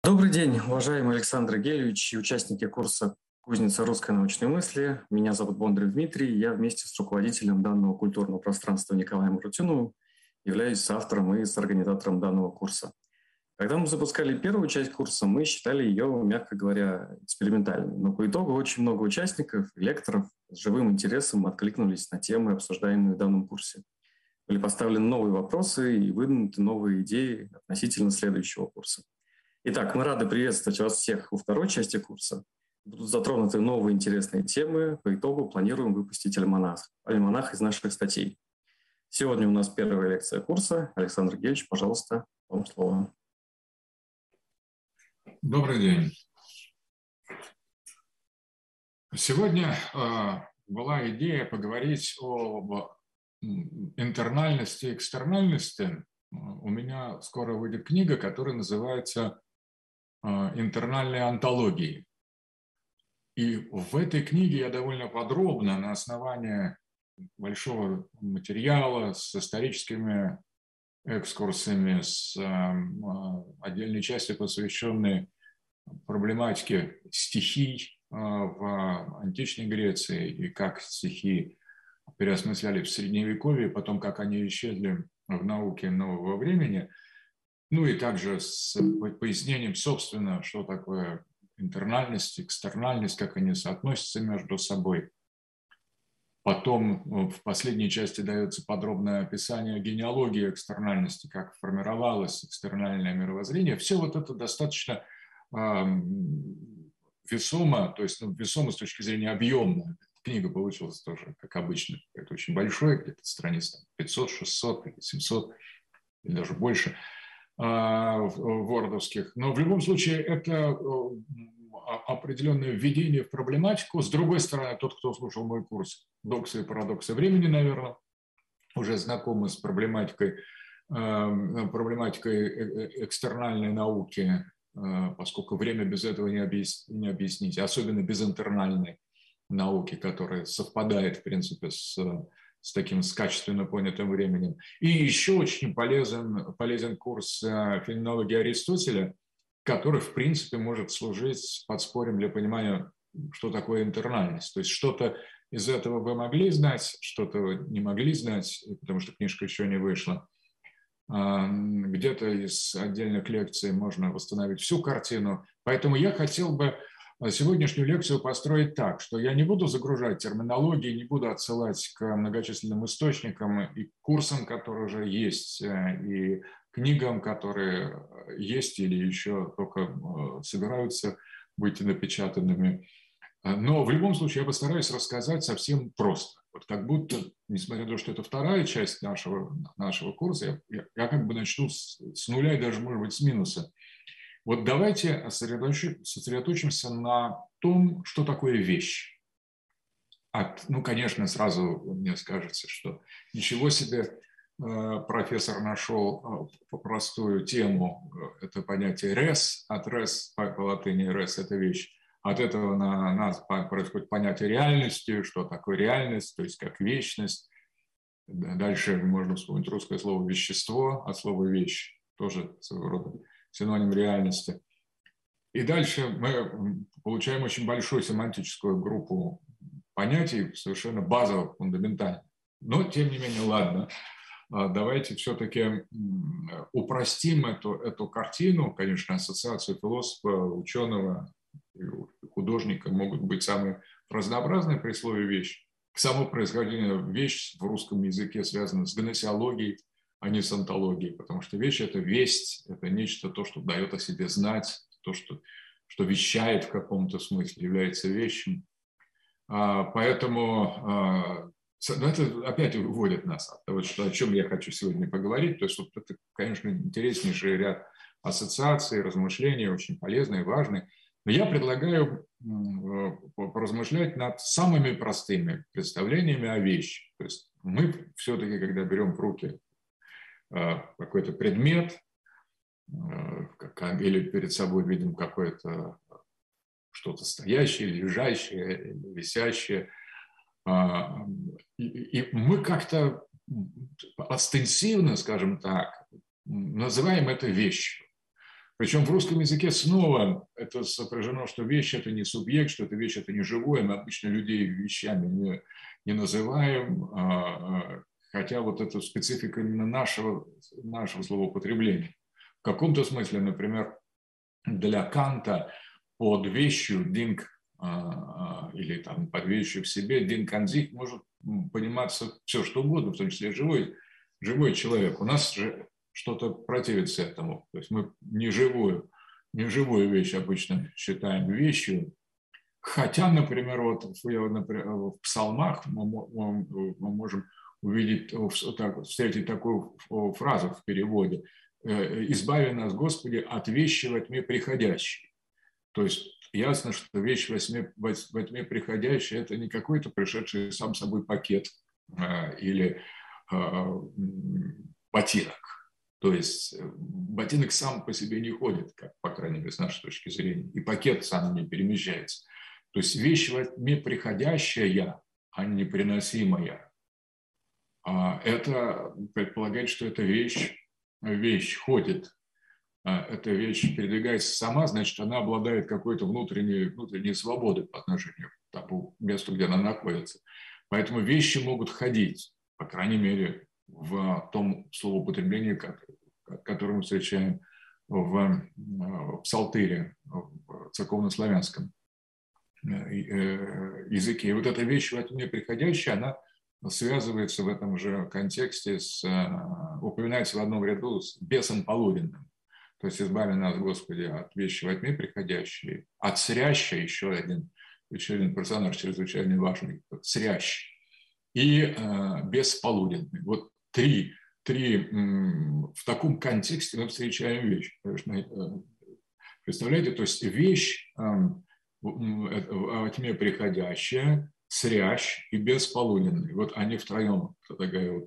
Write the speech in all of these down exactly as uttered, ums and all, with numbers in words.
Добрый день, уважаемый Александр Гелевич и участники курса «Кузница русской научной мысли». Меня зовут Бондарев Дмитрий, и я вместе с руководителем данного культурного пространства Николаем Рутюновым являюсь соавтором и организатором данного курса. Когда мы запускали первую часть курса, мы считали ее, мягко говоря, экспериментальной. Но по итогу очень много участников и лекторов с живым интересом откликнулись на темы, обсуждаемые в данном курсе. Были поставлены новые вопросы и выдвинуты новые идеи относительно следующего курса. Итак, мы рады приветствовать вас всех во второй части курса. Будут затронуты новые интересные темы. По итогу планируем выпустить альманах, альманах из наших статей. Сегодня у нас первая лекция курса. Александр Гельевич, пожалуйста, вам слово. Добрый день. Сегодня э, была идея поговорить об интернальности и экстернальности. У меня скоро выйдет книга, которая называется «Интернальные антологии». И в этой книге я довольно подробно на основании большого материала с историческими экскурсами, с отдельной частью, посвященной проблематике стихий в античной Греции и как стихии переосмысляли в Средневековье, потом как они исчезли в науке нового времени, ну и также с пояснением, собственно, что такое интернальность, экстернальность, как они соотносятся между собой. Потом в последней части дается подробное описание генеалогии экстернальности, как формировалось экстернальное мировоззрение. Все вот это достаточно э, весомо, то есть ну, весомо с точки зрения объемно. Книга получилась тоже, как обычно, это очень большой, где-то страниц пятьсот, шестьсот, семьсот или даже больше вордовских. Но в любом случае это определенное введение в проблематику. С другой стороны, тот, кто слушал мой курс «Доксы и парадоксы времени», наверное, уже знакомы с проблематикой, проблематикой экстернальной науки, поскольку время без этого не объяснить, особенно без интернальной науки, которая совпадает, в принципе, с с таким с качественно понятым временем. И еще очень полезен, полезен курс феноменологии Аристотеля, который, в принципе, может служить подспорьем для понимания, что такое интернальность. То есть что-то из этого вы могли знать, что-то не могли знать, потому что книжка еще не вышла. Где-то из отдельных лекций можно восстановить всю картину. Поэтому я хотел бы сегодняшнюю лекцию построить так, что я не буду загружать терминологии, не буду отсылать к многочисленным источникам и курсам, которые уже есть, и книгам, которые есть или еще только собираются быть напечатанными. Но в любом случае я постараюсь рассказать совсем просто. Вот как будто, несмотря на то, что это вторая часть нашего, нашего курса, я, я как бы начну с, с нуля и даже, может быть, с минуса. Вот давайте сосредоточимся на том, что такое вещь. От, ну, конечно, сразу мне скажется, что ничего себе профессор нашел простую тему, это понятие «рес», от «рес» по латыни «рес» – это вещь. От этого на нас происходит понятие реальности, что такое реальность, то есть как вечность. Дальше можно вспомнить русское слово «вещество», от слова «вещь», тоже своего рода синоним реальности. И дальше мы получаем очень большую семантическую группу понятий, совершенно базовых, фундаментальных. Но, тем не менее, ладно, давайте все-таки упростим эту, эту картину. Конечно, ассоциации философа, ученого и художника могут быть самые разнообразные при слове «вещь». Само происхождение «вещь» в русском языке связано с гносеологией, а не с онтологией, потому что вещь – это весть, это нечто, то, что дает о себе знать, то, что, что вещает в каком-то смысле, является вещью. Поэтому это опять выводит нас от того, что, о чем я хочу сегодня поговорить. То есть вот это, конечно, интереснейший ряд ассоциаций, размышлений, очень полезный и важный. Но я предлагаю поразмышлять над самыми простыми представлениями о вещи. То есть мы все-таки, когда берем в руки какой-то предмет, или перед собой видим какое-то что-то стоящее, лежащее, висящее, и мы как-то остенсивно, скажем так, называем это вещью. Причем в русском языке снова это сопряжено, что вещь – это не субъект, что эта вещь – это не живое. Мы обычно людей вещами не, не называем, хотя вот это специфика именно нашего, нашего словоупотребления. В каком-то смысле, например, для Канта под вещью «динг» или там под вещью в себе «динг ан зих» может пониматься все, что угодно, в том числе живой, живой человек. У нас же что-то противится этому. То есть мы неживую, неживую вещь обычно считаем вещью. Хотя, например, вот например, в псалмах мы, мы, мы можем увидеть, так, встретить такую фразу в переводе: «Избави нас, Господи, от вещи во тьме приходящей». То есть ясно, что вещь во тьме, во тьме приходящая – это не какой-то пришедший сам собой пакет или ботинок. То есть ботинок сам по себе не ходит, как, по крайней мере, с нашей точки зрения, и пакет сам не перемещается. То есть вещь во тьме приходящая, а не приносимая. Это предполагает, что эта вещь, вещь ходит. Эта вещь передвигается сама, значит, она обладает какой-то внутренней, внутренней свободой по отношению к тому месту, где она находится. Поэтому вещи могут ходить, по крайней мере, в том словоупотреблении, которое мы встречаем в, в псалтыре, в церковнославянском языке. И вот эта вещь во тьме приходящая, она связывается в этом же контексте, с, упоминается в одном ряду с бесом полуденным. То есть избави нас, Господи, от вещи во тьме приходящей, от срящей, еще один, еще один персонаж чрезвычайно важный, срящий, и э, бесполуденный. Вот три, три м, в таком контексте мы встречаем вещь. Представляете, то есть вещь э, во тьме приходящая, срящ и бесполуденный. Вот они втроем, такая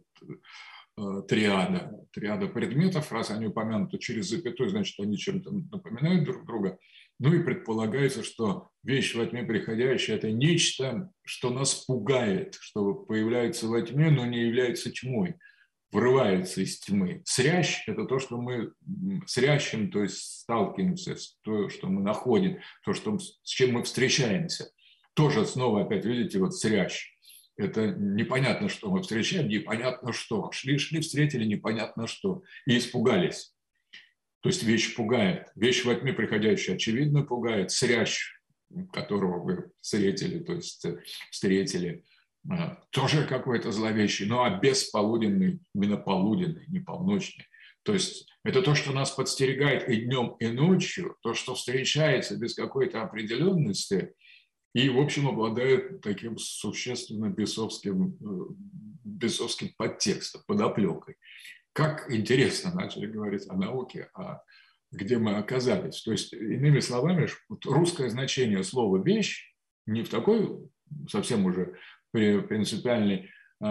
вот триада, триада предметов, раз они упомянуты через запятую, значит, они чем-то напоминают друг друга. Ну и предполагается, что вещь во тьме приходящая – это нечто, что нас пугает, что появляется во тьме, но не является тьмой, врывается из тьмы. Срящ – это то, что мы срящим, то есть сталкиваемся, то, что мы находим, то, что, с чем мы встречаемся. Тоже снова опять, видите, вот срящ. Это непонятно, что мы встречаем, непонятно что. Шли-шли, встретили непонятно что и испугались. То есть вещь пугает. Вещь во тьме приходящая, очевидно, пугает. Срящ, которого вы встретили, то есть встретили, тоже какой-то зловещий. Ну а бесполуденный, именно полуденный, не полночный. То есть это то, что нас подстерегает и днем, и ночью, то, что встречается без какой-то определенности, и, в общем, обладает таким существенно бесовским, бесовским подтекстом, подоплекой. Как интересно начали говорить о науке, а где мы оказались. То есть, иными словами, русское значение слова «вещь» не в такой совсем уже принципиальной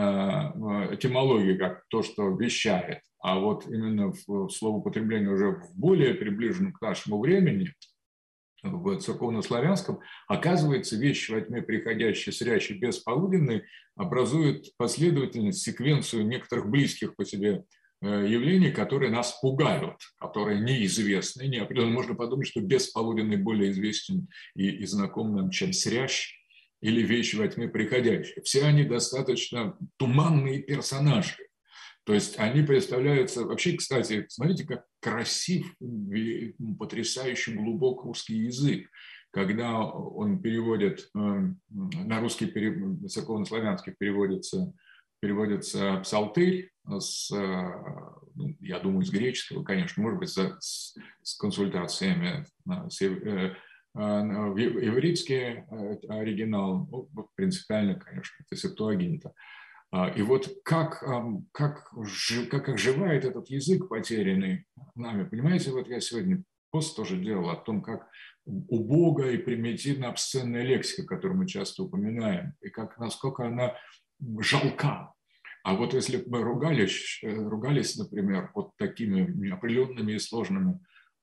этимологии, как то, что вещает, а вот именно в словоупотреблении уже в более приближенном к нашему времени, в церковнославянском, оказывается, вещь во тьме приходящей, срящей, бесполуденной образует последовательность, секвенцию некоторых близких по себе явлений, которые нас пугают, которые неизвестны, неопределенны. Можно подумать, что бесполуденный более известен и, и знаком нам, чем срящ или вещь во тьме приходящая. Все они достаточно туманные персонажи. То есть они представляются... Вообще, кстати, смотрите, как красив, потрясающе глубок русский язык. Когда он переводит, на русский, церковнославянский переводится, переводится псалтырь, с, ну, я думаю, с греческого, конечно, может быть, с, с консультациями, с, э, в ивритский оригинал, ну, принципиально, конечно, это Септуагинта. И вот как, как, как оживает этот язык, потерянный нами. Понимаете, вот я сегодня пост тоже делал о том, как убогая и примитивно-обсценная лексика, которую мы часто упоминаем, и как, насколько она жалка. А вот если мы ругались, ругались, например, вот такими определенными и сложными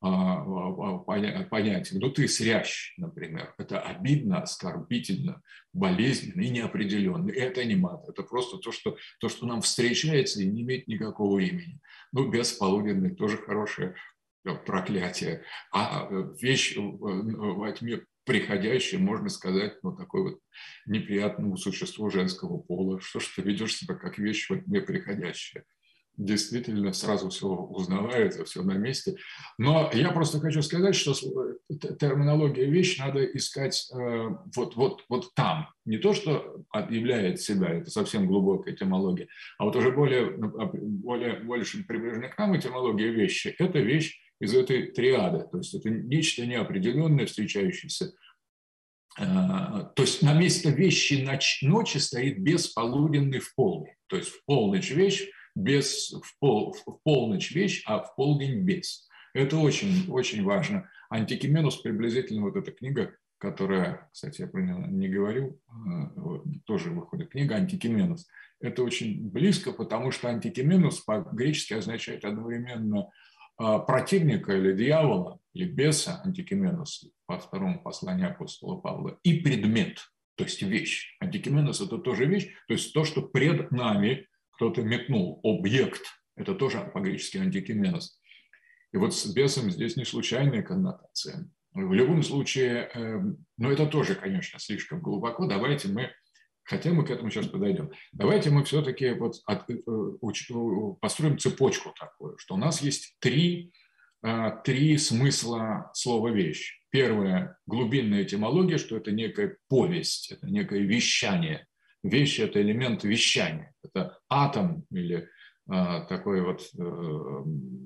понятиями, ну ты срящ, например, это обидно, оскорбительно, болезненно и неопределенно. И это не мат, это просто то, что, то, что нам встречается и не имеет никакого имени. Ну, бесполуденный, тоже хорошее, проклятие, а вещь во тьме приходящая, можно сказать, ну, такое вот неприятному существу женского пола. Что ж ты ведешь себя как вещь во тьме приходящая? Действительно, сразу все узнавается, все на месте. Но я просто хочу сказать, что терминология «вещь» надо искать э, вот, вот, вот там. Не то, что объявляет себя, это совсем глубокая этимология, а вот уже более, более, больше приближена к нам этимология «вещи». Это вещь из этой триады. То есть это нечто неопределенное, встречающееся. То есть на место вещи ночи стоит бесполуденный в полдень. То есть в полночь вещь, без, в, пол, в полночь вещь, а в полдень без. Это очень, очень важно. Антикименус приблизительно вот эта книга, которая, кстати, я про нее не говорил, тоже выходит книга «Антикименус». Это очень близко, потому что антикименус по-гречески означает одновременно противника или дьявола, или беса, антикименос, по второму посланию апостола Павла, и предмет, то есть вещь. Антикименос – это тоже вещь, то есть то, что пред нами кто-то метнул, объект, это тоже по-гречески антикименос. И вот с бесом здесь не случайная коннотация. В любом случае, э, ну это тоже, конечно, слишком глубоко, давайте мы, хотя мы к этому сейчас подойдем, давайте мы все-таки вот от, уч, построим цепочку такую, что у нас есть три, три смысла слова «вещь». Первое – глубинная этимология, что это некая повесть, это некое вещание. Вещь – это элемент вещания, это атом или а, такой вот а,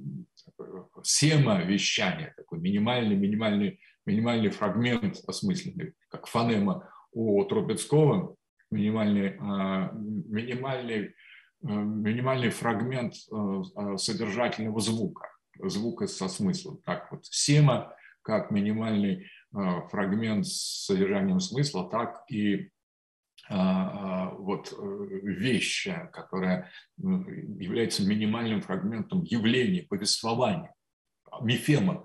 сема вещания, такой минимальный, минимальный, минимальный фрагмент осмысленный, как фонема у Трубецкого, минимальный, минимальный, минимальный фрагмент содержательного звука, звука со смыслом. Так вот, сема как минимальный фрагмент с содержанием смысла, так и вот вещь, которая является минимальным фрагментом явления, повествования, мифема.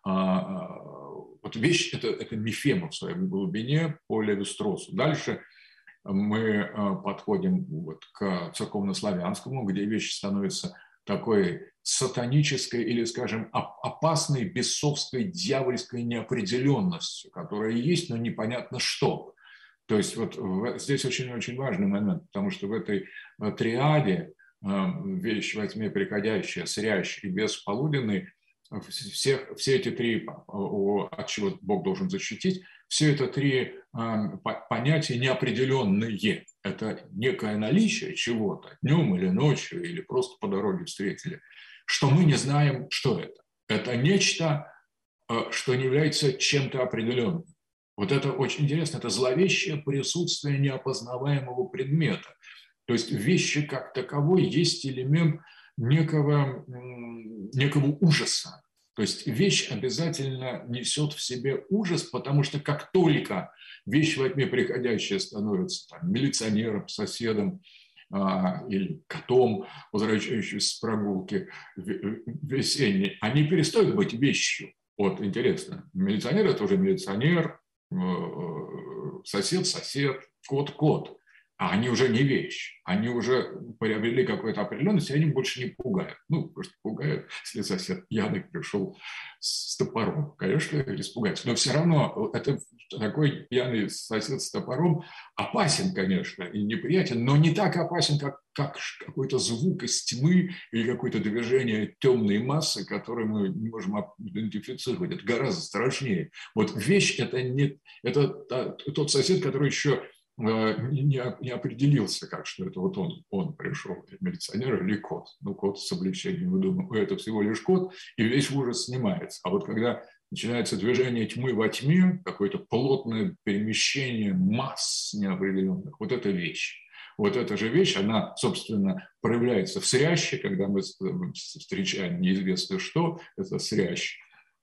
Вот вещь – это, это мифема в своей глубине по Леви-Стросу. Дальше мы подходим вот к церковнославянскому, где вещь становится такой сатанической или, скажем, опасной, бесовской, дьявольской неопределенностью, которая есть, но непонятно что. То есть вот здесь очень-очень важный момент, потому что в этой триаде вещь во тьме приходящая, срящая и бесполуденный, всех, все эти три, от чего Бог должен защитить, все это три понятия неопределенные. Это некое наличие чего-то, днем или ночью, или просто по дороге встретили, что мы не знаем, что это. Это нечто, что не является чем-то определенным. Вот это очень интересно, это зловещее присутствие неопознаваемого предмета. То есть в вещи как таковой есть элемент некого, некого ужаса. То есть вещь обязательно несет в себе ужас, потому что как только вещь во тьме приходящая становится там, милиционером, соседом а, или котом, возвращающимся с прогулки весенней, они перестают быть вещью. Вот интересно, милиционер – это уже милиционер, сосед – сосед, кот – кот. А они уже не вещь, они уже приобрели какую-то определенность, и они больше не пугают. Ну, просто пугают, если сосед пьяный пришел с топором. Конечно, испугается. Но все равно это такой пьяный сосед с топором опасен, конечно, и неприятен, но не так опасен, как, как какой-то звук из тьмы или какое-то движение темной массы, которое мы не можем идентифицировать. Это гораздо страшнее. Вот вещь – это, не, это тот сосед, который еще Не, не определился, как что это вот он, он пришел, милиционер или кот. Ну, кот с облегчением, мы думаем, это всего лишь кот, и весь ужас снимается. А вот когда начинается движение тьмы во тьме, какое-то плотное перемещение масс неопределенных, вот это вещь. Вот эта же вещь, она, собственно, проявляется в сряще, когда мы встречаем неизвестно что, это срящ.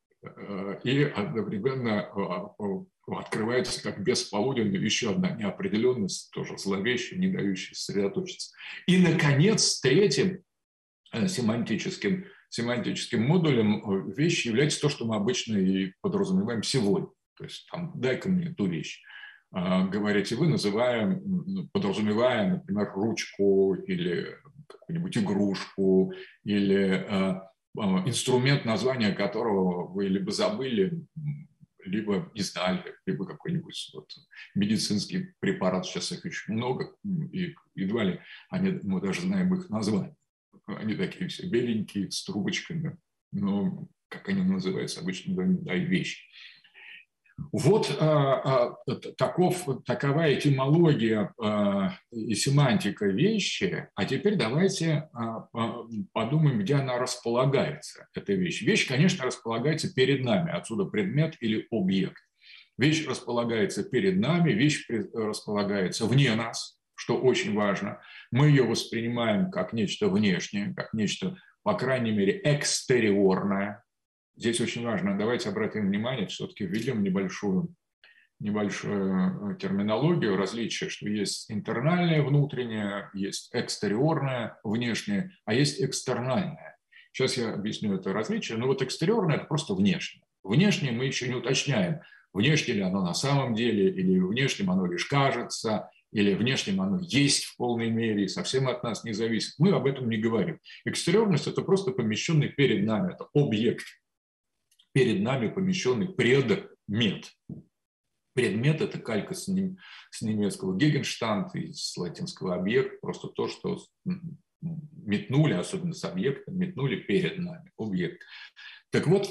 И одновременно открывается как бесполуденная еще одна неопределенность, тоже зловещая, не дающая сосредоточиться. И, наконец, третьим семантическим, семантическим модулем вещи является то, что мы обычно и подразумеваем сегодня. То есть, там, дай-ка мне эту вещь. Говорите вы, называя, подразумевая, например, ручку или какую-нибудь игрушку или инструмент, название которого вы либо забыли, либо не знали, либо какой-нибудь вот медицинский препарат, сейчас их очень много, и едва ли они, мы даже знаем их название. Они такие все беленькие, с трубочками, но как они называются, обычно да, вещи. Вот а, а, таков, такова этимология а, и семантика вещи. А теперь давайте а, а, подумаем, где она располагается, эта вещь. Вещь, конечно, располагается перед нами, отсюда предмет или объект. Вещь располагается перед нами, вещь располагается вне нас, что очень важно. Мы ее воспринимаем как нечто внешнее, как нечто, по крайней мере, экстериорное. Здесь очень важно, давайте обратим внимание, все-таки введем небольшую, небольшую терминологию, различие, что есть интернальное внутреннее, есть экстериорное внешнее, а есть экстернальное. Сейчас я объясню это различие. Но вот экстериорное – это просто внешнее. Внешнее мы еще не уточняем, внешне ли оно на самом деле, или внешним оно лишь кажется, или внешним оно есть в полной мере и совсем от нас не зависит. Мы об этом не говорим. Экстериорность – это просто помещенный перед нами, это объект. Перед нами помещенный предмет. Предмет – это калька с немецкого Гегенштанд и с латинского объект, просто то, что метнули, особенно с объектом, метнули перед нами, объект. Так вот,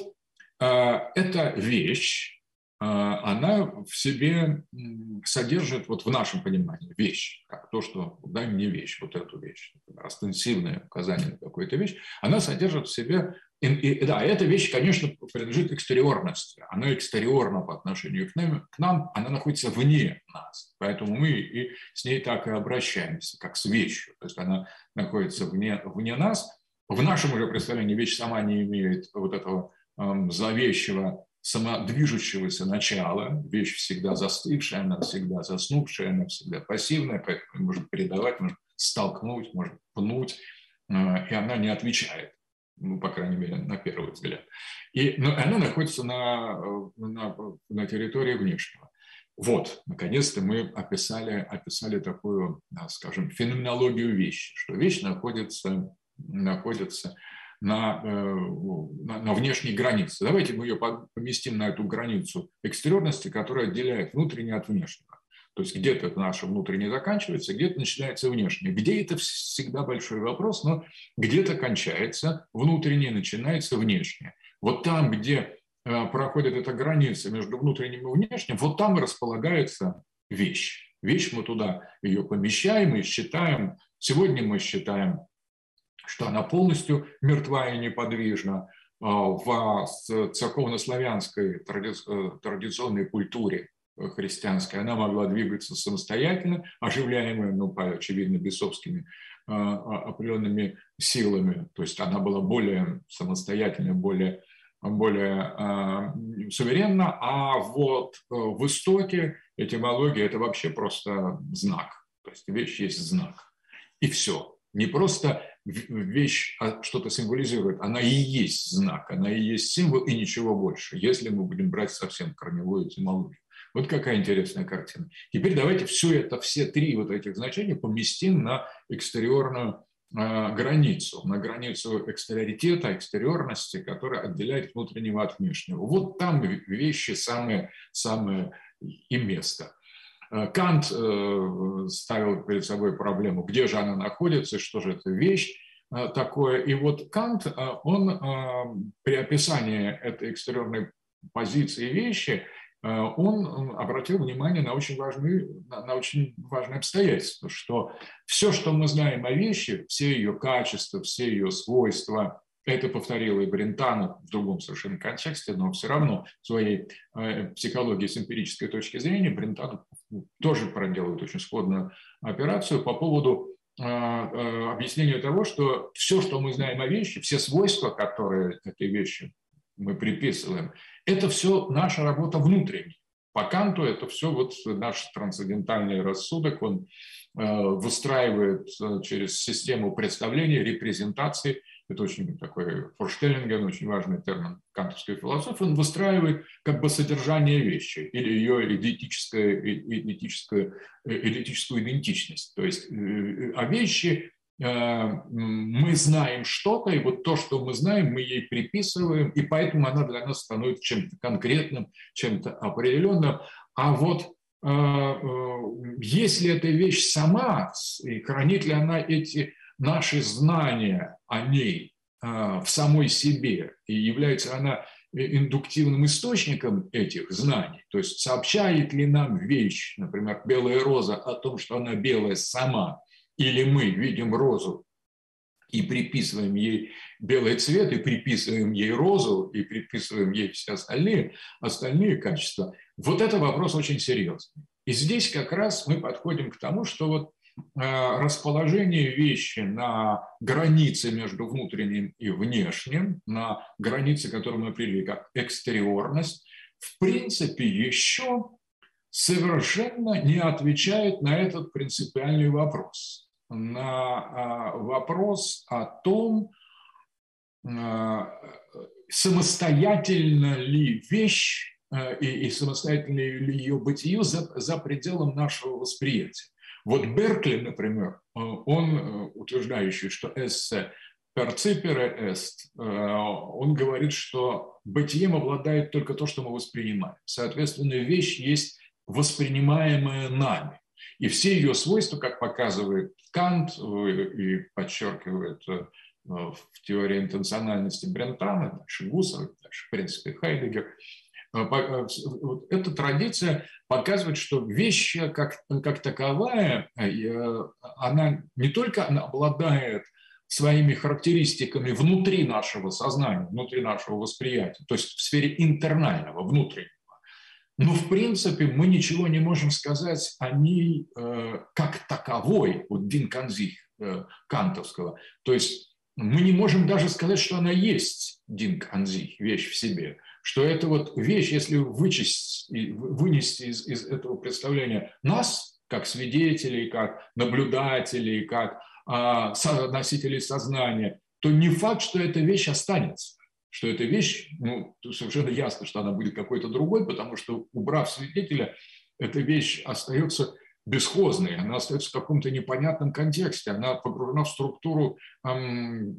эта вещь, она в себе содержит, вот в нашем понимании, вещь, как то, что дай мне вещь, вот эту вещь, остенсивное указание на какую-то вещь, она содержит в себе, и, и, да, эта вещь, конечно, принадлежит экстериорности, она экстериорна по отношению к нам, к нам, она находится вне нас, поэтому мы и с ней так и обращаемся, как с вещью, то есть она находится вне, вне нас. В нашем уже представлении вещь сама не имеет вот этого эм, зловещего, самодвижущегося начала, вещь всегда застывшая, она всегда заснувшая, она всегда пассивная, поэтому можно передавать, можно столкнуть, можно пнуть, и она не отвечает, ну, по крайней мере, на первый взгляд. И, но она находится на, на, на территории внешнего. Вот, наконец-то мы описали, описали такую, скажем, феноменологию вещи, что вещь находится, находится На, на, на внешней границе. Давайте мы ее поместим на эту границу экстериорности, которая отделяет внутреннее от внешнего. То есть где-то наше внутреннее заканчивается, где-то начинается внешнее. Где это всегда большой вопрос, но где-то кончается внутреннее, начинается внешнее. Вот там, где проходит эта граница между внутренним и внешним, вот там и располагается вещь. Вещь мы туда ее помещаем и считаем. Сегодня мы считаем, что она полностью мертва и неподвижна. В церковно-славянской традиционной культуре христианской она могла двигаться самостоятельно, оживляемая, ну, очевидно, бесовскими определенными силами. То есть она была более самостоятельна, более, более суверенна. А вот в истоке этимология – это вообще просто знак. То есть вещь есть знак. И все. Не просто вещь что-то символизирует, она и есть знак, она и есть символ, и ничего больше, если мы будем брать совсем корневую этимологию. Вот какая интересная картина. Теперь давайте все это, все три вот этих значения поместим на экстериорную э, границу, на границу экстериоритета, экстериорности, которая отделяет внутреннего от внешнего. Вот там вещи самые, самые и место. Кант ставил перед собой проблему, где же она находится, что же это вещь такое. И вот Кант, он при описании этой экстериорной позиции вещи, он обратил внимание на очень важные, на очень важное обстоятельство, что все, что мы знаем о вещи, все ее качества, все ее свойства, это повторил и Брентано в другом совершенно контексте, но все равно в своей психологии с эмпирической точки зрения Брентано тоже проделывает очень сходную операцию по поводу объяснения того, что все, что мы знаем о вещи, все свойства, которые этой вещи мы приписываем, это все наша работа внутренняя. По Канту это все вот наш трансцендентальный рассудок, он выстраивает через систему представления, репрезентации. Это очень такой форштеллинген, очень важный термин кантовской философии. Он выстраивает как бы содержание вещи или ее идентическую, идентическую, идентическую идентичность. То есть а вещи мы знаем что-то, и вот то, что мы знаем, мы ей приписываем, и поэтому она для нас становится чем-то конкретным, чем-то определенным. А вот если эта вещь сама, и хранит ли она эти наши знания о ней в самой себе, и является она индуктивным источником этих знаний, то есть сообщает ли нам вещь, например, белая роза, о том, что она белая сама, или мы видим розу и приписываем ей белый цвет, и приписываем ей розу, и приписываем ей все остальные, остальные качества. Вот это вопрос очень серьезный. И здесь как раз мы подходим к тому, что вот расположение вещи на границе между внутренним и внешним, на границе, которую мы определили как экстериорность, в принципе еще совершенно не отвечает на этот принципиальный вопрос. На вопрос о том, самостоятельна ли вещь и, и самостоятельно ли ее бытие за, за пределом нашего восприятия. Вот Беркли, например, он, утверждающий, что «esse percipere est», он говорит, что бытием обладает только то, что мы воспринимаем. Соответственно, вещь есть воспринимаемая нами. И все ее свойства, как показывает Кант и подчеркивает в теории интенциональности Брентана, дальше Гуссерл, дальше, в принципе, Хайдеггер, эта традиция показывает, что вещь как, как таковая, она не только она обладает своими характеристиками внутри нашего сознания, внутри нашего восприятия, то есть в сфере интернального, внутреннего, но в принципе мы ничего не можем сказать о ней как таковой, вот Дин Канзих кантовского, то есть мы не можем даже сказать, что она есть Дин Канзих, вещь в себе, что это вот вещь, если вычесть, вынести из, из этого представления нас, как свидетелей, как наблюдателей, как а, носителей сознания, то не факт, что эта вещь останется, что эта вещь, ну, совершенно ясно, что она будет какой-то другой, потому что, убрав свидетеля, эта вещь остается бесхозной, она остается в каком-то непонятном контексте, она погружена в структуру эм,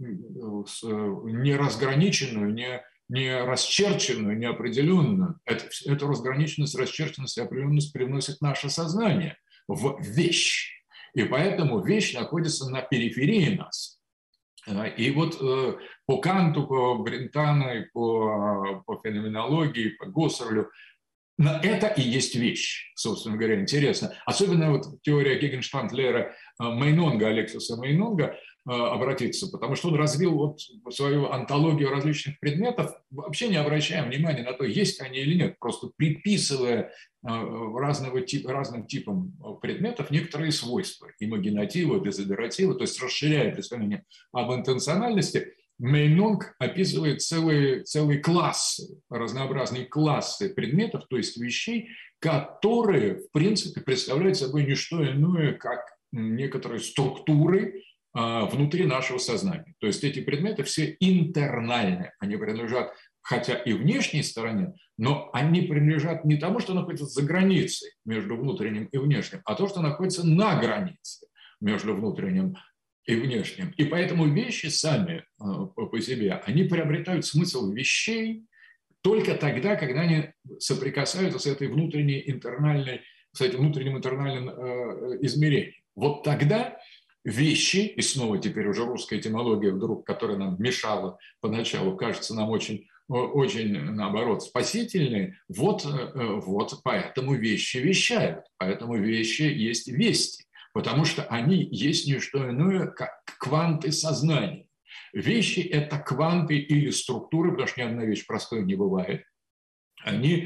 неразграниченную, не не расчерченную, не определенную. Это, эту разграниченность, расчерченность и определенность привносит наше сознание в вещь. И поэтому вещь находится на периферии нас. И вот по Канту, по Брентану, по, по феноменологии, по Госсерлю, это и есть вещь, собственно говоря, интересно. Особенно вот теория Гегенштандлера Мейнонга, Алексиса Мейнонга, обратиться, потому что он развил вот свою антологию различных предметов, вообще не обращая внимания на то, есть они или нет, просто приписывая разного типа, разным типам предметов некоторые свойства, имагинатива, дезодератива, то есть расширяя представление об интенциональности. Мейнонг описывает целые, целые классы, разнообразные классы предметов, то есть вещей, которые, в принципе, представляют собой не что иное, как некоторые структуры внутри нашего сознания. То есть эти предметы все интернальны, они принадлежат, хотя и внешней стороне, но они принадлежат не тому, что находится за границей между внутренним и внешним, а то, что находится на границе между внутренним и внешним. И поэтому вещи сами по себе, они приобретают смысл вещей только тогда, когда они соприкасаются с этой внутренней интернальной, с этим внутренним интернальным измерением. Вот тогда вещи, и снова теперь уже русская этимология вдруг, которая нам мешала поначалу, кажется нам очень, очень наоборот, спасительные, вот, вот поэтому вещи вещают, поэтому вещи есть вести, потому что они есть не что иное, как кванты сознания. Вещи – это кванты или структуры, потому что ни одна вещь простой не бывает. Они,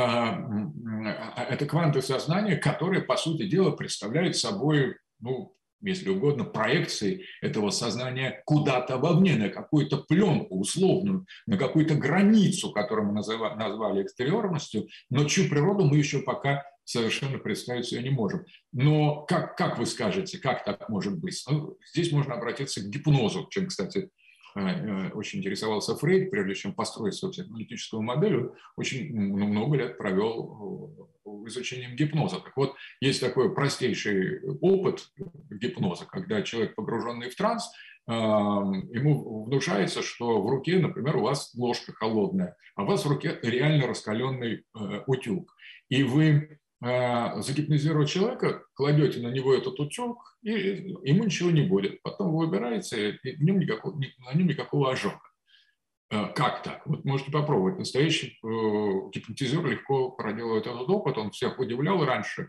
это кванты сознания, которые, по сути дела, представляют собой, ну, если угодно, проекции этого сознания куда-то вовне, на какую-то пленку условную, на какую-то границу, которую мы называли, назвали экстериорностью, но чью природу мы еще пока совершенно представить себе не можем. Но как, как вы скажете, как так может быть? Ну, здесь можно обратиться к гипнозу, чем, кстати, очень интересовался Фрейд, прежде чем построить свою психоаналитическую модель, он очень много лет провел изучением гипноза. Так вот, есть такой простейший опыт, гипноза, когда человек, погруженный в транс, ему внушается, что в руке, например, у вас ложка холодная, а у вас в руке реально раскаленный утюг. И вы, загипнозировав человека, кладете на него этот утюг, и ему ничего не будет. Потом вы выбираете, и на нем никакого, на нем никакого ожога. Как так? Вот можете попробовать. Настоящий гипнотизер легко проделывает этот опыт, он всех удивлял раньше.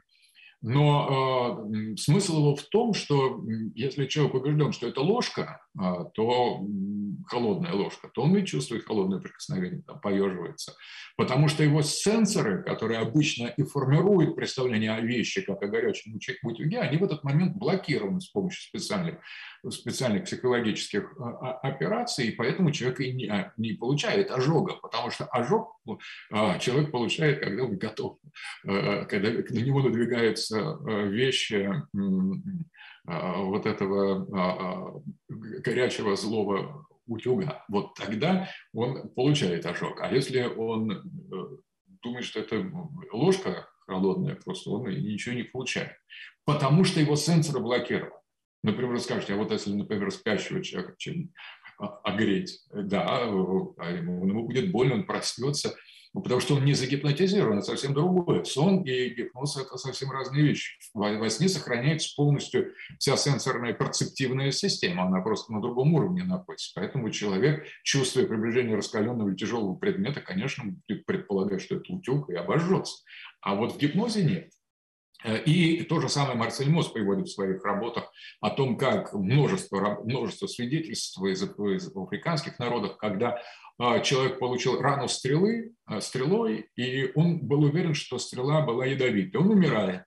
Но э, смысл его в том, что если человек убежден, что это ложка, э, то холодная ложка, то он и чувствует холодное прикосновение, там, поеживается. Потому что его сенсоры, которые обычно и формируют представление о вещи, как о горячем утюге, они в этот момент блокированы с помощью специальных, специальных психологических э, операций, и поэтому человек и не, не получает ожога, потому что ожог э, человек получает, когда он готов, э, когда на него надвигается вещи вот этого горячего злого утюга, вот тогда он получает ожог. А если он думает, что это ложка холодная, просто он ничего не получает, потому что его сенсоры блокированы. Например, скажете, а вот если, например, спящего человека чем огреть, да, ему, ему будет больно, он проснется, потому что он не загипнотизирован, это совсем другое. Сон и гипноз – это совсем разные вещи. Во сне сохраняется полностью вся сенсорная перцептивная система, она просто на другом уровне находится. Поэтому человек, чувствуя приближение раскаленного или тяжелого предмета, конечно, будет предполагать, что это утюг, и обожжется. А вот в гипнозе нет. И то же самое Марсель Мосс приводит в своих работах о том, как множество, множество свидетельств из, из африканских народов, когда человек получил рану стрелы, стрелой, и он был уверен, что стрела была ядовитая. Он умирает,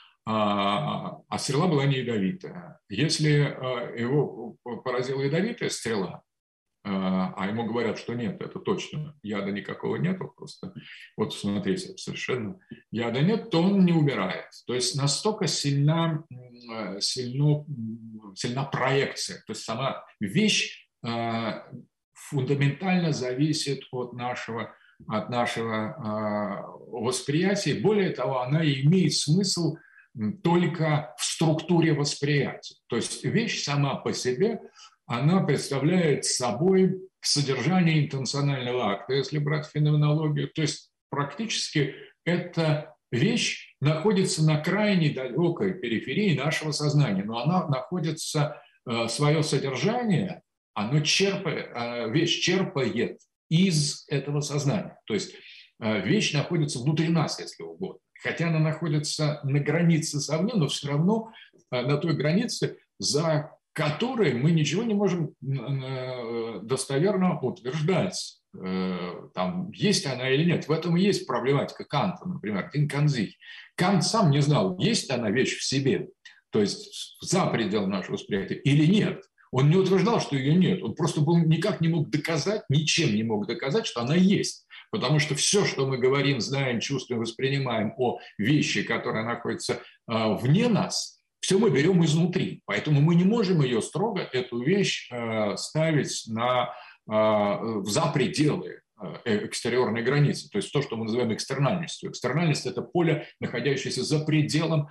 а стрела была не ядовитая. Если его поразила ядовитая стрела, а ему говорят, что нет, это точно, яда никакого нету, просто вот смотрите, совершенно яда нет, то он не умирает. То есть настолько сильна, сильно, сильна проекция, то есть сама вещь фундаментально зависит от нашего, от нашего восприятия. Более того, она имеет смысл только в структуре восприятия. То есть вещь сама по себе, она представляет собой содержание интенционального акта, если брать феноменологию. То есть практически эта вещь находится на крайне далекой периферии нашего сознания, но она находится, свое содержание, оно черпает, вещь черпает из этого сознания. То есть вещь находится внутри нас, если угодно. Хотя она находится на границе со мной, но все равно на той границе, за которой мы ничего не можем достоверно утверждать, там, есть она или нет. В этом и есть проблематика Канта, например, Кинканзи. Кант сам не знал, есть она вещь в себе, то есть за пределом нашего восприятия или нет. Он не утверждал, что ее нет. Он просто был, никак не мог доказать, ничем не мог доказать, что она есть. Потому что все, что мы говорим, знаем, чувствуем, воспринимаем о вещи, которая находится вне нас, все мы берем изнутри. Поэтому мы не можем ее строго, эту вещь, ставить на, за пределы экстериорной границы. То есть то, что мы называем экстернальностью. Экстернальность – это поле, находящееся за пределом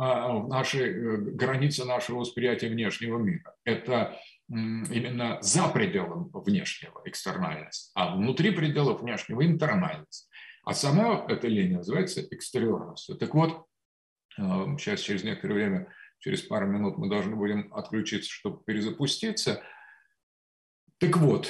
нашей границы нашего восприятия внешнего мира. Это именно за пределом внешнего экстернальность, а внутри пределов внешнего интернальность. А сама эта линия называется экстериорностью. Так вот, сейчас через некоторое время, через пару минут мы должны будем отключиться, чтобы перезапуститься. Так вот,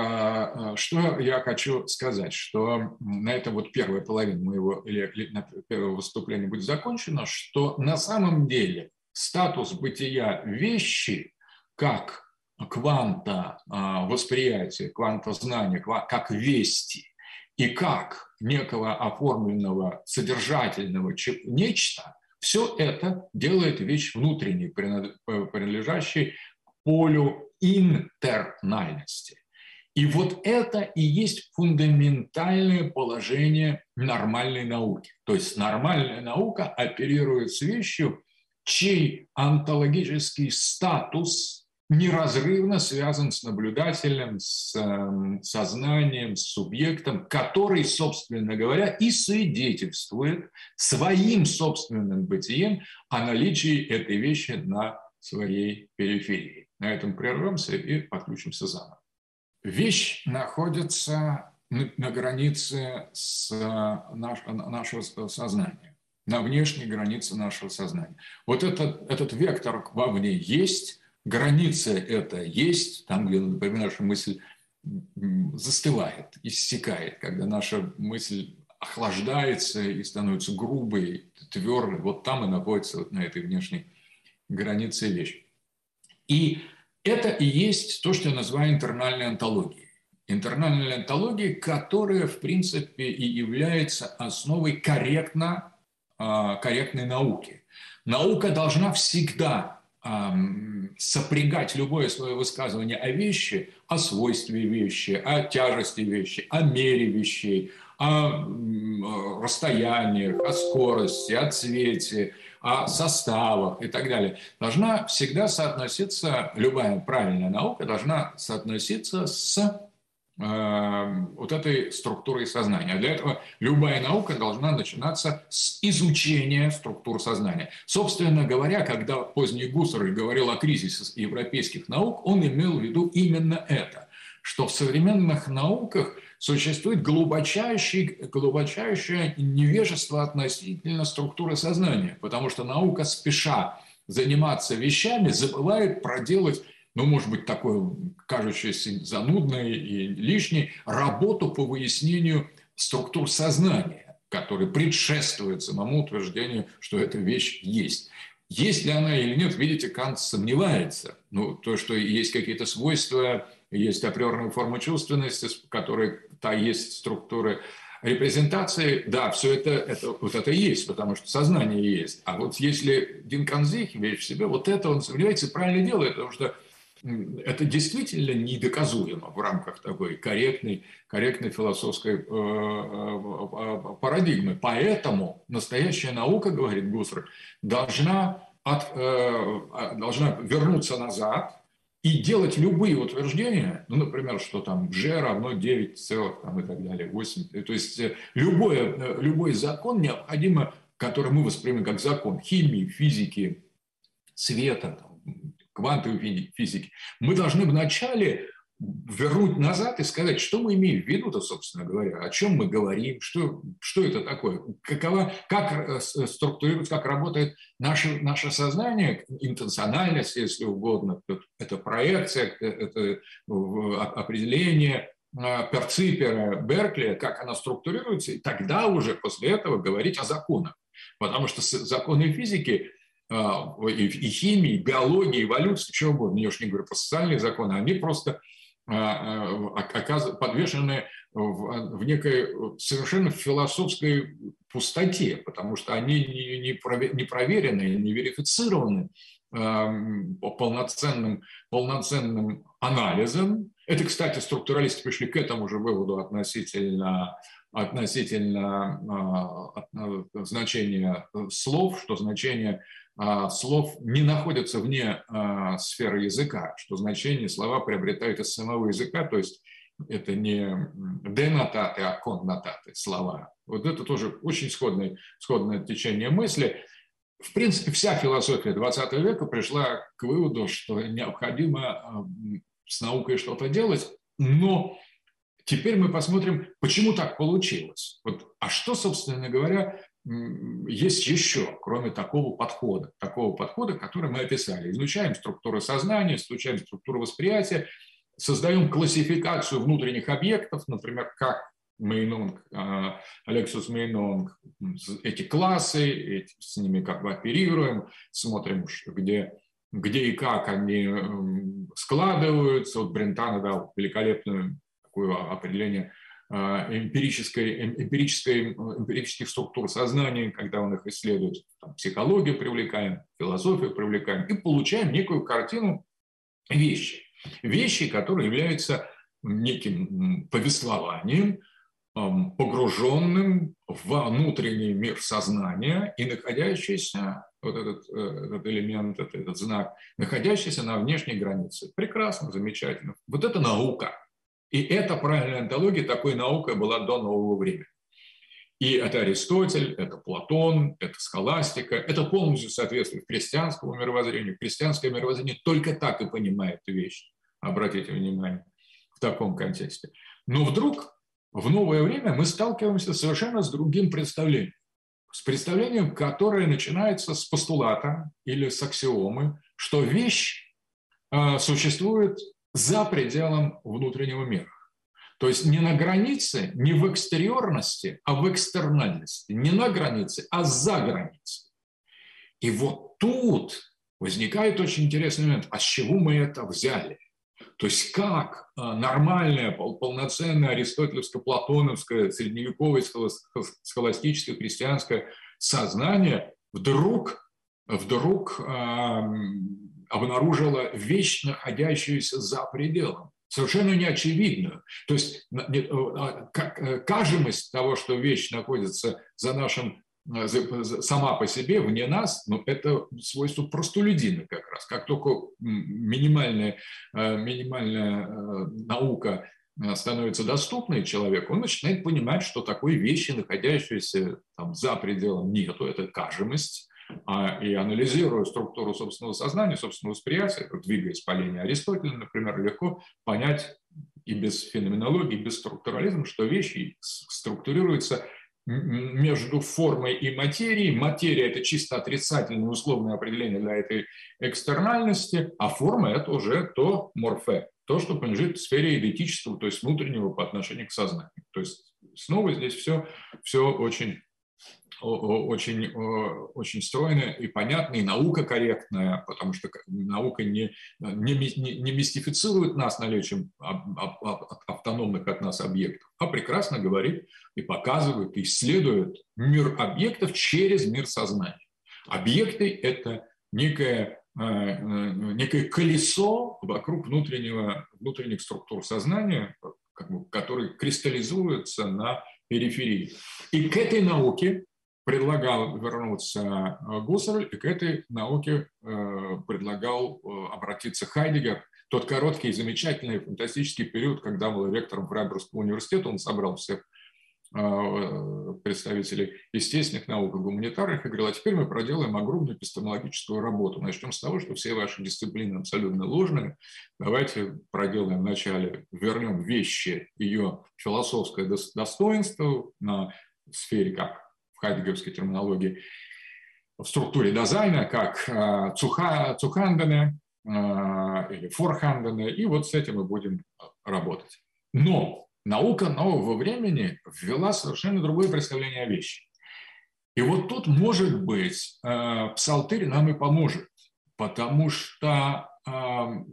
что я хочу сказать, что на этом вот первая половина моего первого выступления будет закончена, что на самом деле статус бытия вещи как кванта восприятия, кванта знания, как вести и как некого оформленного содержательного нечто, все это делает вещь внутренней, принадлежащей полю интернальности. И вот это и есть фундаментальное положение нормальной науки. То есть нормальная наука оперирует с вещью, чей онтологический статус неразрывно связан с наблюдателем, с э, сознанием, с субъектом, который, собственно говоря, и свидетельствует своим собственным бытием о наличии этой вещи на своей периферии. На этом прервемся и подключимся заново. Вещь находится на границе с наш, нашего сознания, на внешней границе нашего сознания. Вот этот, этот вектор вовне есть, граница это есть, там, где, например, наша мысль застывает, иссякает, когда наша мысль охлаждается и становится грубой, твердой, вот там и находится вот на этой внешней границе вещь. И это и есть то, что я называю интернальной онтологией. Интернальной онтологией, которая, в принципе, и является основой корректно, корректной науки. Наука должна всегда сопрягать любое свое высказывание о вещи, о свойстве вещи, о тяжести вещи, о мере вещей, о расстояниях, о скорости, о цвете, о составах и так далее. Должна всегда соотноситься, любая правильная наука должна соотноситься с вот этой структурой сознания. А для этого любая наука должна начинаться с изучения структур сознания. Собственно говоря, когда поздний Гуссерль говорил о кризисе европейских наук, он имел в виду именно это, что в современных науках существует глубочайшее, глубочайшее невежество относительно структуры сознания, потому что наука, спеша заниматься вещами, забывает проделать, ну, может быть, такое кажущееся занудной и лишней, работу по выяснению структур сознания, которые предшествуют самому утверждению, что эта вещь есть. Есть ли она или нет, видите, Кант сомневается. Ну, то, что есть какие-то свойства, есть априорная форма чувственности, в которой та есть структуры репрезентации, да, все это, это, вот это есть, потому что сознание есть. А вот если Динканзих, вещь в себе, вот это он сомневается и правильно делает, потому что это действительно недоказуемо в рамках такой корректной, корректной философской парадигмы. Поэтому настоящая наука, говорит Гуссерль, должна, от, должна вернуться назад и делать любые утверждения, ну, например, что там G равно девять целых там, и так далее, восемь. То есть любой, любой закон необходимо, который мы воспринимаем как закон химии, физики, света, там, квантовой физики, мы должны вначале вернуть назад и сказать, что мы имеем в виду-то, собственно говоря, о чем мы говорим, что, что это такое, какова, как структурируется, как работает наше, наше сознание, интенциональность, если угодно, это проекция, это определение перципера Беркли, как она структурируется, и тогда уже после этого говорить о законах. Потому что законы физики и химии, и биологии, эволюции, чего угодно, я уж не говорю про социальные законы, они просто подвешены в некой совершенно философской пустоте, потому что они не проверены, не верифицированы полноценным, полноценным анализом. Это, кстати, структуралисты пришли к этому же выводу относительно, относительно значения слов, что значение слов не находятся вне а, сферы языка, что значение слова приобретают из самого языка, то есть это не денотаты, а коннотаты слова. Вот это тоже очень сходное, сходное течение мысли. В принципе, вся философия двадцатого века пришла к выводу, что необходимо с наукой что-то делать, но теперь мы посмотрим, почему так получилось. Вот, а что, собственно говоря, есть еще, кроме такого подхода, такого подхода, который мы описали. Изучаем структуру сознания, изучаем структуру восприятия, создаем классификацию внутренних объектов, например, как Мейнонг, Алексус Мейнонг, эти классы, эти, с ними как бы оперируем, смотрим, что, где, где и как они складываются. Вот Брентано дал великолепное такое определение эмпирической, эмпирической, эмпирических структур сознания, когда он их исследует, там, психологию привлекаем, философию привлекаем и получаем некую картину вещи. Вещи, которые являются неким повествованием, погруженным в внутренний мир сознания и находящийся, вот этот, этот элемент, этот, этот знак, находящийся на внешней границе. Прекрасно, замечательно. Вот это наука. И эта правильная онтология, такой наукой была до нового времени. И это Аристотель, это Платон, это схоластика, это полностью соответствует христианскому мировоззрению. Христианское мировоззрение только так и понимает вещь, обратите внимание, в таком контексте. Но вдруг в новое время мы сталкиваемся совершенно с другим представлением. С представлением, которое начинается с постулата или с аксиомы, что вещь э, существует за пределом внутреннего мира. То есть не на границе, не в экстериорности, а в экстернальности. Не на границе, а за границей. И вот тут возникает очень интересный момент. А с чего мы это взяли? То есть как нормальное, полноценное аристотелевско-платоновское, средневековое, схоластическое, христианское сознание вдруг, вдруг э, обнаружило вещь, находящуюся за пределом. Совершенно неочевидную. То есть кажемость того, что вещь находится за нашим, сама по себе, вне нас, ну, это свойство простолюдина как раз. Как только минимальная, минимальная наука становится доступной человеку, он начинает понимать, что такой вещи, находящейся там за пределом, нету, это кажемость. И анализируя структуру собственного сознания, собственного восприятия, двигаясь по линии Аристотеля, например, легко понять и без феноменологии, и без структурализма, что вещи структурируются между формой и материей. Материя – это чисто отрицательное условное определение для этой экстернальности, а форма – это уже то морфе, то, что принадлежит сфере идентического, то есть внутреннего по отношению к сознанию. То есть снова здесь все, все очень... Очень, очень стройная и понятная, и наука корректная, потому что наука не, не, не мистифицирует нас наличием автономных от нас объектов, а прекрасно говорит и показывает, и исследует мир объектов через мир сознания. Объекты – это некое, некое колесо вокруг внутреннего, внутренних структур сознания, которые кристаллизуются на периферии. И к этой науке предлагал вернуться Гуссерль, и к этой науке предлагал обратиться Хайдеггер. Тот короткий, замечательный, фантастический период, когда был ректором Фрайбургского университета, он собрал всех представителей естественных наук и гуманитарных и говорил: а теперь мы проделаем огромную эпистемологическую работу. Начнем с того, что все ваши дисциплины абсолютно ложные. Давайте проделаем вначале, вернем вещи, ее философское достоинство на сфере, как хайдеггерской терминологии, в структуре Дазайна, как Цуха, Цухандене или Форхандене, и вот с этим мы будем работать. Но наука нового времени ввела совершенно другое представление о вещи. И вот тут, может быть, псалтырь нам и поможет, потому что та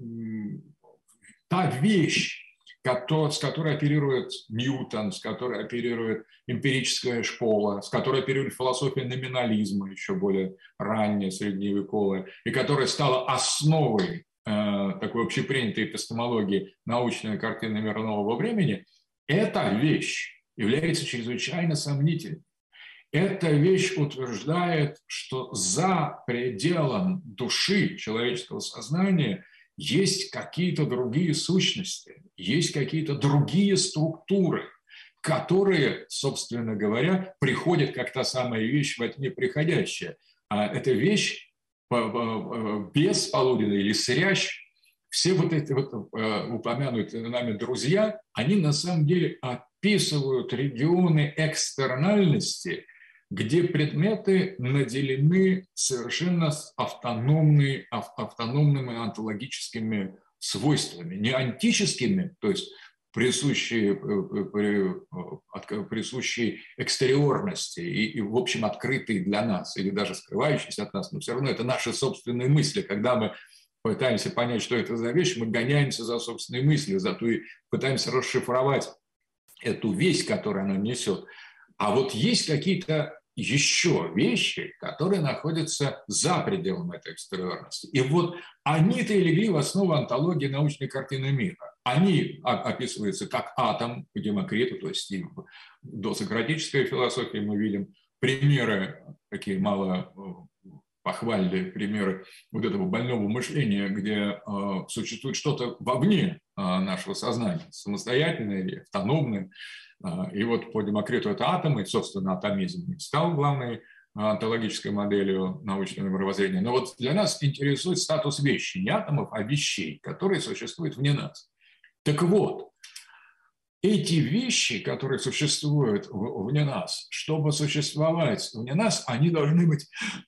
вещь, с которой оперирует Ньютон, с которой оперирует эмпирическая школа, с которой оперирует философия номинализма, еще более ранняя, средневековая, и которая стала основой э, такой общепринятой эпистемологии научной картины мира нового времени, эта вещь является чрезвычайно сомнительной. Эта вещь утверждает, что за пределом души человеческого сознания есть какие-то другие сущности, есть какие-то другие структуры, которые, собственно говоря, приходят как та самая вещь во тьме приходящая. А эта вещь бесполуденная или срящ, все вот эти вот упомянутые нами друзья, они на самом деле описывают регионы экстернальности, где предметы наделены совершенно автономными, автономными онтологическими свойствами, не антическими, то есть присущие, присущие экстериорности и, и, в общем, открытые для нас, или даже скрывающиеся от нас, но все равно это наши собственные мысли. Когда мы пытаемся понять, что это за вещь, мы гоняемся за собственные мысли, зато и пытаемся расшифровать эту весть, которую она несет. А вот есть какие-то еще вещи, которые находятся за пределом этой экстериорности. И вот они-то и легли в основу антологии научной картины мира. Они описываются как атом по Демокриту, то есть и в досократической философии мы видим примеры, такие мало похвальные примеры вот этого больного мышления, где э, существует что-то вовне нашего сознания, самостоятельное или автономное. И вот по Демокриту это атомы, собственно, атомизм стал главной онтологической моделью научного мировоззрения. Но вот для нас интересует статус вещи, не атомов, а вещей, которые существуют вне нас. Так вот, эти вещи, которые существуют вне нас, чтобы существовать вне нас, они должны быть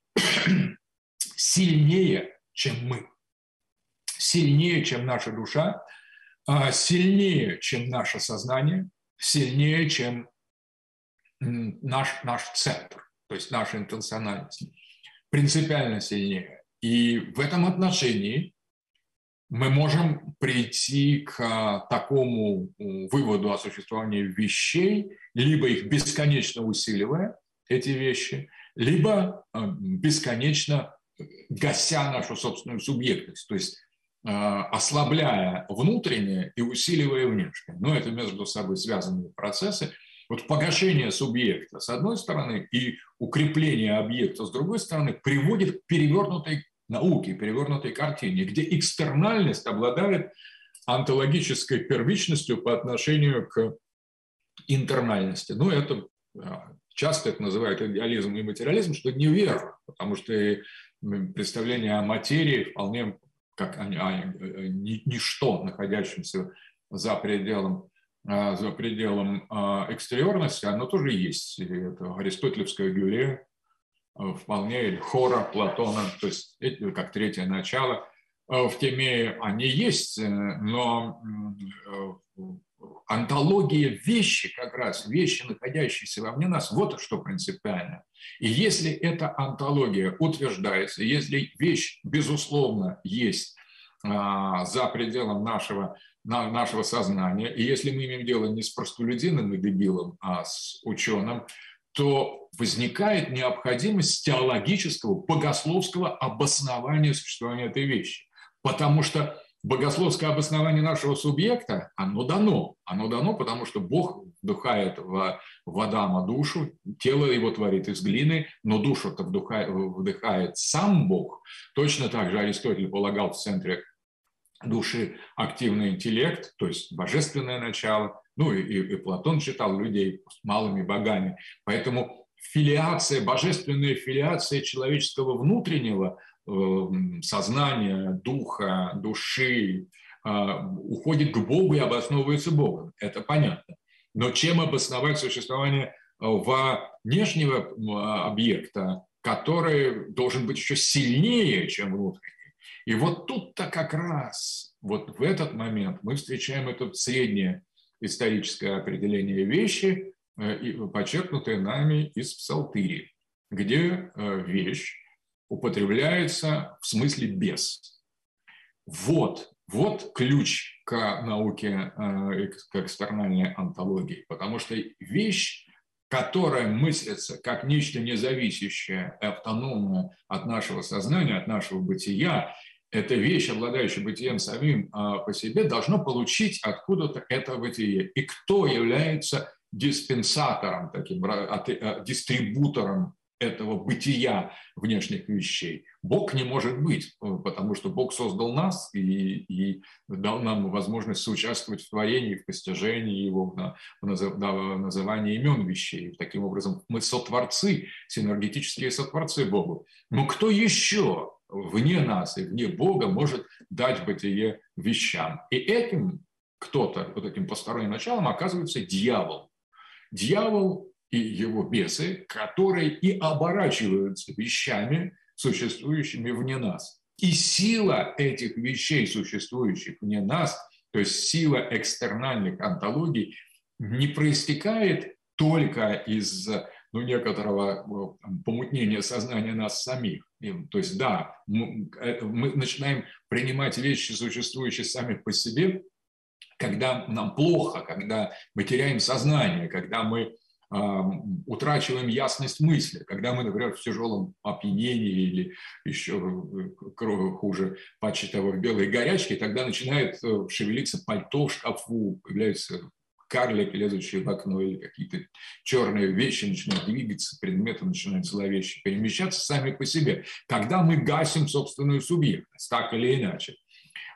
сильнее, чем мы, сильнее, чем наша душа, сильнее, чем наше сознание, сильнее, чем наш, наш центр, то есть наша интенциональность, принципиально сильнее. И в этом отношении мы можем прийти к такому выводу о существовании вещей, либо их бесконечно усиливая, эти вещи, либо бесконечно гася нашу собственную субъектность, то есть ослабляя внутреннее и усиливая внешнее. Но это между собой связанные процессы. Вот погашение субъекта с одной стороны и укрепление объекта с другой стороны приводит к перевернутой науке, перевернутой картине, где экстернальность обладает онтологической первичностью по отношению к интернальности. Ну, это часто это называют идеализм и материализм, что неверно, потому что представление о материи вполне как о, о, ничто, находящемся за пределом, за пределом экстериорности, оно тоже есть. Это аристотелевская гюле, вполне, или хора Платона, то есть как третье начало. В теме они есть, но онтология вещи, как раз вещи, находящиеся вовне нас, вот что принципиально. И если эта онтология утверждается, если вещь, безусловно, есть а, за пределом нашего, на, нашего сознания, и если мы имеем дело не с простолюдином и дебилом, а с ученым, то возникает необходимость теологического, богословского обоснования существования этой вещи. Потому что богословское обоснование нашего субъекта, оно дано. Оно дано, потому что Бог вдыхает в, в Адама душу, тело его творит из глины, но душу-то вдыхает, вдыхает сам Бог. Точно так же Аристотель полагал в центре души активный интеллект, то есть божественное начало. Ну и, и, и Платон считал людей малыми богами. Поэтому филиация, божественная филиация человеческого внутреннего сознания, духа, души уходит к Богу и обосновывается Богом. Это понятно. Но чем обосновать существование внешнего объекта, который должен быть еще сильнее, чем внутренний? И вот тут-то как раз, вот в этот момент мы встречаем это среднее историческое определение вещи, подчеркнутое нами из Псалтыри, где вещь употребляется в смысле без. Вот, вот ключ к науке, к экстернальной онтологии, потому что вещь, которая мыслится как нечто независящее и автономное от нашего сознания, от нашего бытия, эта вещь, обладающая бытием самим по себе, должна получить откуда-то это бытие. И кто является диспенсатором, таким, дистрибутором этого бытия внешних вещей? Бог не может быть, потому что Бог создал нас и, и дал нам возможность соучаствовать в творении, в постижении его, в назывании имен вещей. Таким образом, мы сотворцы, синергетические сотворцы Богу. Но кто еще вне нас и вне Бога может дать бытие вещам? И этим кто-то, вот этим посторонним началом, оказывается дьявол. Дьявол и его бесы, которые и оборачиваются вещами, существующими вне нас. И сила этих вещей, существующих вне нас, то есть сила экстернальных онтологий, не проистекает только из ну, некоторого помутнения сознания нас самих. То есть да, мы, мы начинаем принимать вещи, существующие сами по себе, когда нам плохо, когда мы теряем сознание, когда мы утрачиваем ясность мысли, когда мы, например, в тяжелом опьянении или еще хуже, паче того, в белой горячке, тогда начинает шевелиться пальто в шкафу, появляется карлик, лезущий в окно, или какие-то черные вещи начинают двигаться, предметы начинают зловеще перемещаться сами по себе. Когда мы гасим собственную субъектность, так или иначе.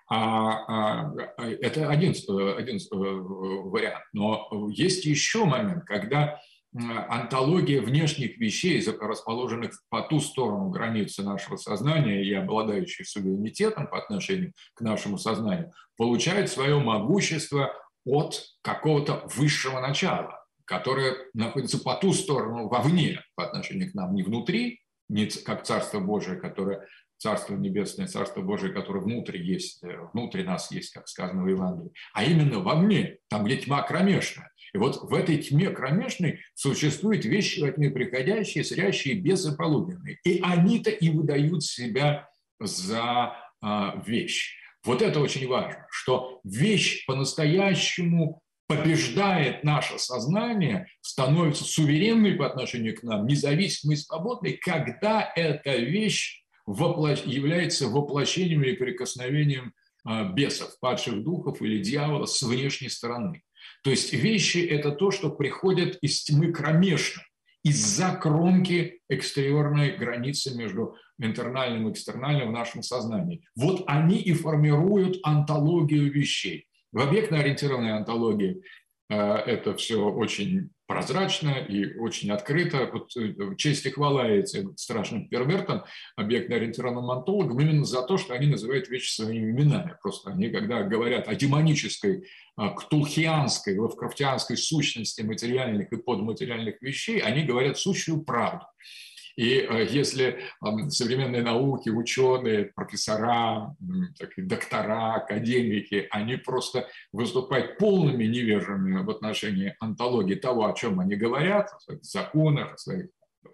А, а, это один, один вариант. Но есть еще момент, когда онтология внешних вещей, расположенных по ту сторону границы нашего сознания и обладающих суверенитетом по отношению к нашему сознанию, получает свое могущество от какого-то высшего начала, которое находится по ту сторону, вовне, по отношению к нам, не внутри, не как Царство Божие, которое Царство Небесное, Царство Божие, которое внутри есть, внутри нас есть, как сказано в Евангелии, а именно вовне, там, где тьма кромешная. И вот в этой тьме кромешной существуют вещи во тьме приходящие, зрящие, бесы полуденные. И они-то и выдают себя за а, вещь. Вот это очень важно, что вещь по-настоящему побеждает наше сознание, становится суверенной по отношению к нам, независимой и свободной, когда эта вещь воплощ... является воплощением или прикосновением а, бесов, падших духов или дьявола с внешней стороны. То есть вещи – это то, что приходит из тьмы кромешной, из-за кромки экстериорной границы между интернальным и экстернальным в нашем сознании. Вот они и формируют онтологию вещей. В объектно-ориентированной онтологии э, это все очень прозрачно и очень открыто. Вот, честь и хвала этим страшным первертам, объектно-ориентированным онтологам, именно за то, что они называют вещи своими именами. Просто они, когда говорят о демонической, ктулхианской, лавкрафтианской сущности материальных и подматериальных вещей, они говорят сущую правду. И если современные науки, ученые, профессора, доктора, академики, они просто выступают полными невежами в отношении онтологии того, о чем они говорят, о своих законах, о своих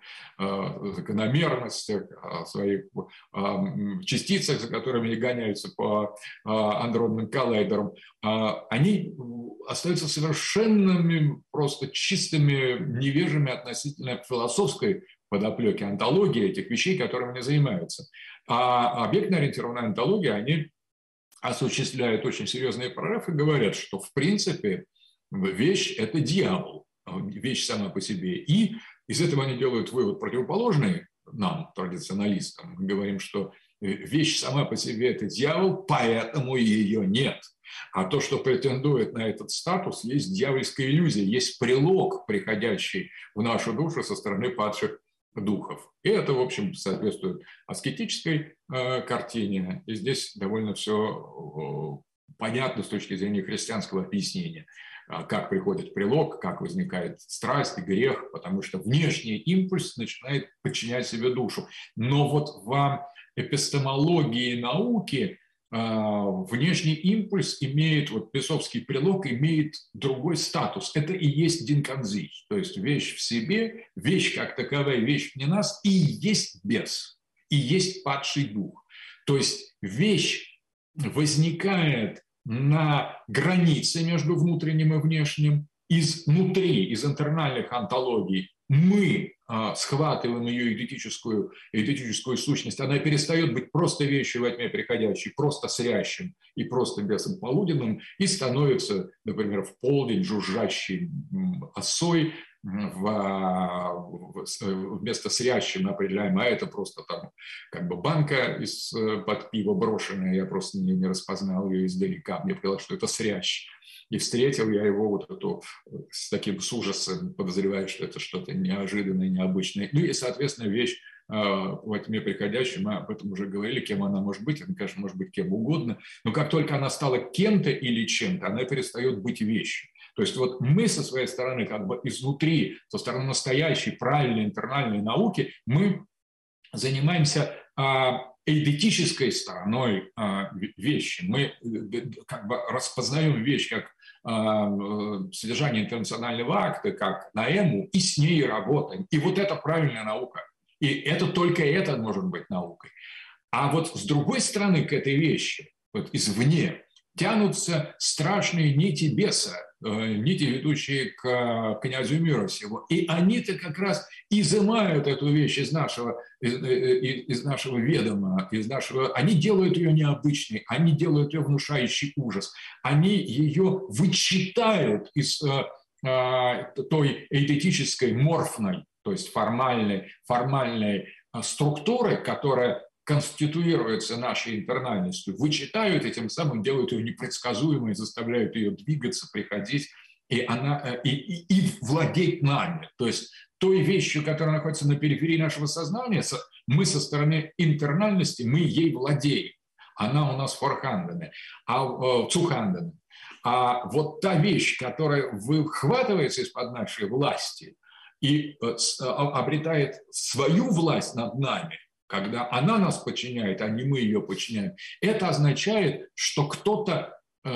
закономерностях, о своих частицах, за которыми они гоняются по андронным коллайдерам, они остаются совершенными, просто чистыми невежами относительно философской подоплеки онтологии этих вещей, которыми они занимаются. А объектно-ориентированная онтология, они осуществляют очень серьезные прорывы и говорят, что в принципе вещь – это дьявол, вещь сама по себе. И из этого они делают вывод противоположный нам, традиционалистам. Мы говорим, что вещь сама по себе – это дьявол, поэтому ее нет. А то, что претендует на этот статус, есть дьявольская иллюзия, есть прилог, приходящий в нашу душу со стороны падших духов. И это, в общем, соответствует аскетической э, картине. И здесь довольно все э, понятно с точки зрения христианского объяснения, э, как приходит прилог, как возникает страсть, грех, потому что внешний импульс начинает подчинять себе душу. Но вот в эпистемологии науки внешний импульс имеет, вот бесовский прилог имеет другой статус. Это и есть динканзи, то есть вещь в себе, вещь как таковая, вещь вне нас, и есть бес, и есть падший дух. То есть вещь возникает на границе между внутренним и внешним, изнутри, из интернальных онтологий. Мы а, схватываем ее идентическую, идентическую сущность, она перестает быть просто вещью во тьме приходящей, просто срящим и просто бесом полуденным, и становится, например, в полдень жужжащей осой, в, в, вместо срящим мы определяем, а это просто там как бы банка из-под пива брошенная, я просто не, не распознал ее издалека, мне показалось, что это срящ. И встретил я его вот эту, с таким с ужасом, подозревая, что это что-то неожиданное, необычное. Ну и, соответственно, вещь э, во тьме приходящей, мы об этом уже говорили, кем она может быть, она, конечно, может быть кем угодно, но как только она стала кем-то или чем-то, она перестает быть вещью. То есть вот мы со своей стороны, как бы изнутри, со стороны настоящей, правильной интернальной науки, мы занимаемся а, эйдетической стороной а, вещи. Мы как бы распознаем вещь как а, содержание интернационального акта, как наэму, и с ней работаем. И вот это правильная наука. И это только это может быть наукой. А вот с другой стороны к этой вещи, вот извне, тянутся страшные нити беса, нити, ведущие к князю мира сего. И они-то как раз изымают эту вещь из нашего, из, из нашего ведома, из нашего... Они делают ее необычной, они делают ее внушающий ужас. Они ее вычитают из а, той эйдетической, морфной, то есть формальной, формальной структуры, которая конституируется нашей интернальностью, вычитают и тем самым делают ее непредсказуемой, заставляют ее двигаться, приходить и, она, и, и, и владеть нами. То есть той вещью, которая находится на периферии нашего сознания, мы со стороны интернальности, мы ей владеем. Она у нас форхандена, а, цухандена. А вот та вещь, которая выхватывается из-под нашей власти и обретает свою власть над нами, когда она нас подчиняет, а не мы ее подчиняем, это означает, что кто-то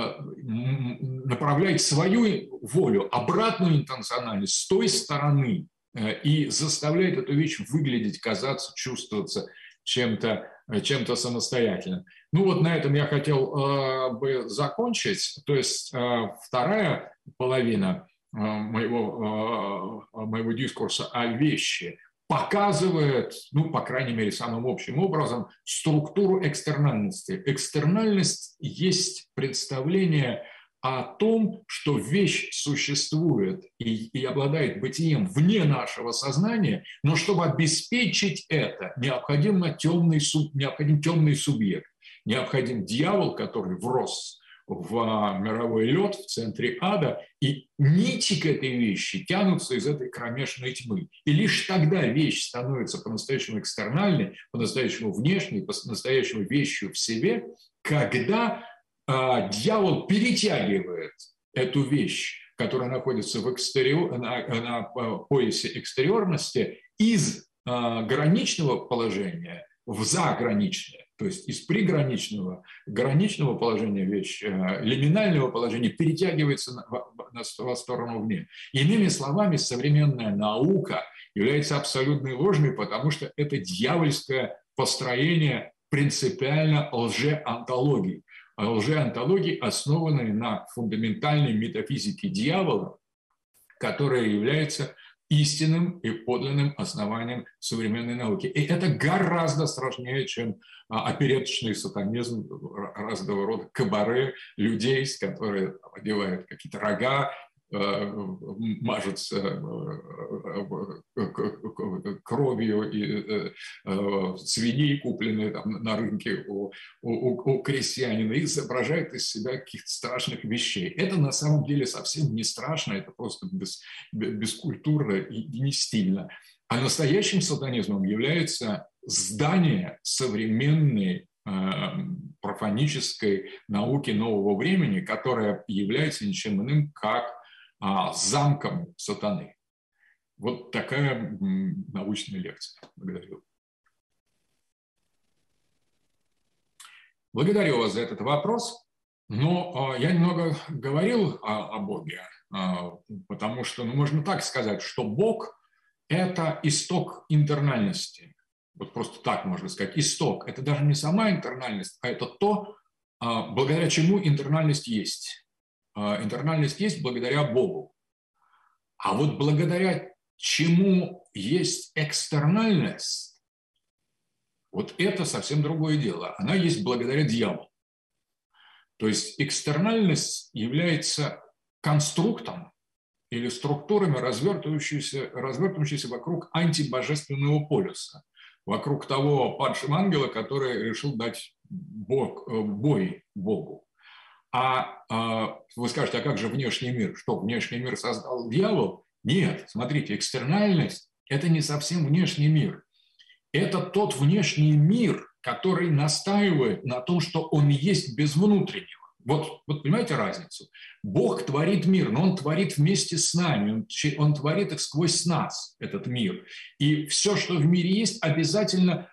направляет свою волю, обратную интенциональность с той стороны и заставляет эту вещь выглядеть, казаться, чувствоваться чем-то чем-то самостоятельным. Ну вот на этом я хотел э, бы закончить. То есть э, вторая половина э, моего, э, моего дискурса о вещи показывает, ну, по крайней мере, самым общим образом, структуру экстернальности. Экстернальность есть представление о том, что вещь существует и, и обладает бытием вне нашего сознания, но чтобы обеспечить это, необходим темный, необходим темный субъект, необходим дьявол, который врос в мировой лед в центре ада, и нити к этой вещи тянутся из этой кромешной тьмы. И лишь тогда вещь становится по-настоящему экстернальной, по-настоящему внешней, по-настоящему вещью в себе, когда а, дьявол перетягивает эту вещь, которая находится в экстериор, на, на поясе экстериорности, из а, граничного положения в заграничное. То есть из приграничного, граничного положения вещь, лиминального положения перетягивается на, на, на сторону вне. Иными словами, современная наука является абсолютной ложной, потому что это дьявольское построение принципиально лжеонтологии. Лжеонтологии, основанной на фундаментальной метафизике дьявола, которая является истинным и подлинным основанием современной науки. И это гораздо страшнее, чем опереточный сатанизм, разного рода кабаре людей, которые одевают какие-то рога, мажутся кровью и свиней, купленные там на рынке у, у, у крестьянина, и изображают из себя каких-то страшных вещей. Это на самом деле совсем не страшно, это просто без, бескультурно и не стильно. А настоящим сатанизмом является здание современной профанической науки нового времени, которая является ничем иным, как а, замком сатаны. Вот такая м, научная лекция. Благодарю. Благодарю вас за этот вопрос. Но а, я немного говорил о, о Боге, а, потому что, ну, можно так сказать, что Бог – это исток интернальности. Вот просто так можно сказать. Исток – это даже не сама интернальность, а это то, а, благодаря чему интернальность есть. Интернальность есть благодаря Богу. А вот благодаря чему есть экстернальность, вот это совсем другое дело. Она есть благодаря дьяволу. То есть экстернальность является конструктом или структурами, развертывающимися, развертывающимися вокруг антибожественного полюса, вокруг того падшего ангела, который решил дать бог, бой Богу. А, а вы скажете, а как же внешний мир? Что, внешний мир создал дьявол? Нет, смотрите, экстернальность – это не совсем внешний мир. Это тот внешний мир, который настаивает на том, что он есть без внутреннего. Вот, вот понимаете разницу? Бог творит мир, но Он творит вместе с нами, Он, он творит их сквозь нас, этот мир. И все, что в мире есть, обязательно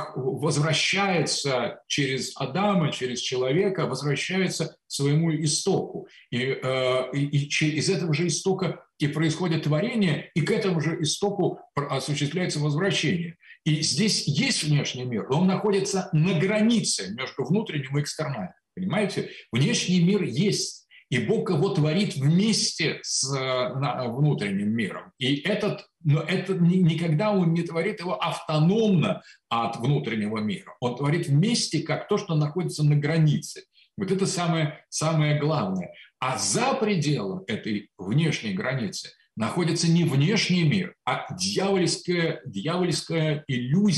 возвращается через Адама, через человека, возвращается к своему истоку. И, э, и, и из этого же истока и происходит творение, и к этому же истоку осуществляется возвращение. И здесь есть внешний мир, но он находится на границе между внутренним и экстернальным. Понимаете? Внешний мир есть. И Бог его творит вместе с внутренним миром. И этот, но это никогда он не творит его автономно от внутреннего мира. Он творит вместе, как то, что находится на границе. Вот это самое, самое главное. А за пределом этой внешней границы находится не внешний мир, а дьявольская, дьявольская иллюзия.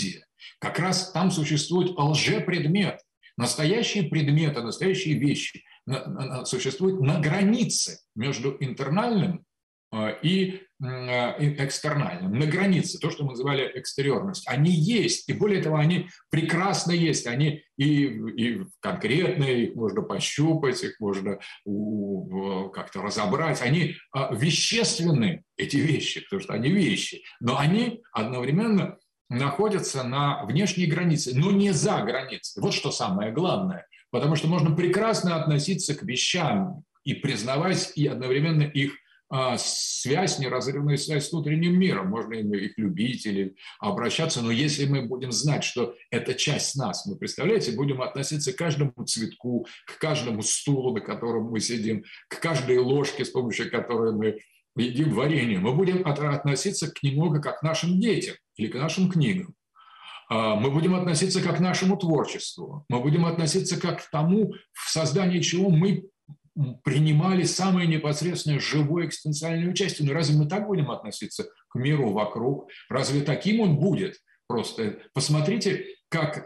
Как раз там существует лжепредмет. Настоящие предметы, настоящие вещи существуют на границе между интернальным и экстернальным, на границе, то, что мы называли экстериорность. Они есть, и более того, они прекрасно есть, они и, и конкретные, их можно пощупать, их можно как-то разобрать, они вещественны, эти вещи, потому что они вещи, но они одновременно находятся на внешней границе, но не за границей. Вот что самое главное, потому что можно прекрасно относиться к вещам и признавать, и одновременно их связь, неразрывную связь с внутренним миром. Можно их любить или обращаться, но если мы будем знать, что это часть нас, мы, представляете, будем относиться к каждому цветку, к каждому стулу, на котором мы сидим, к каждой ложке, с помощью которой мы едим варенье, мы будем относиться к нему как к нашим детям или к нашим книгам. Мы будем относиться как к нашему творчеству, мы будем относиться как к тому, в создании чего мы принимали самое непосредственное живое экзистенциальное участие. Но разве мы так будем относиться к миру вокруг? Разве таким он будет? Просто посмотрите, как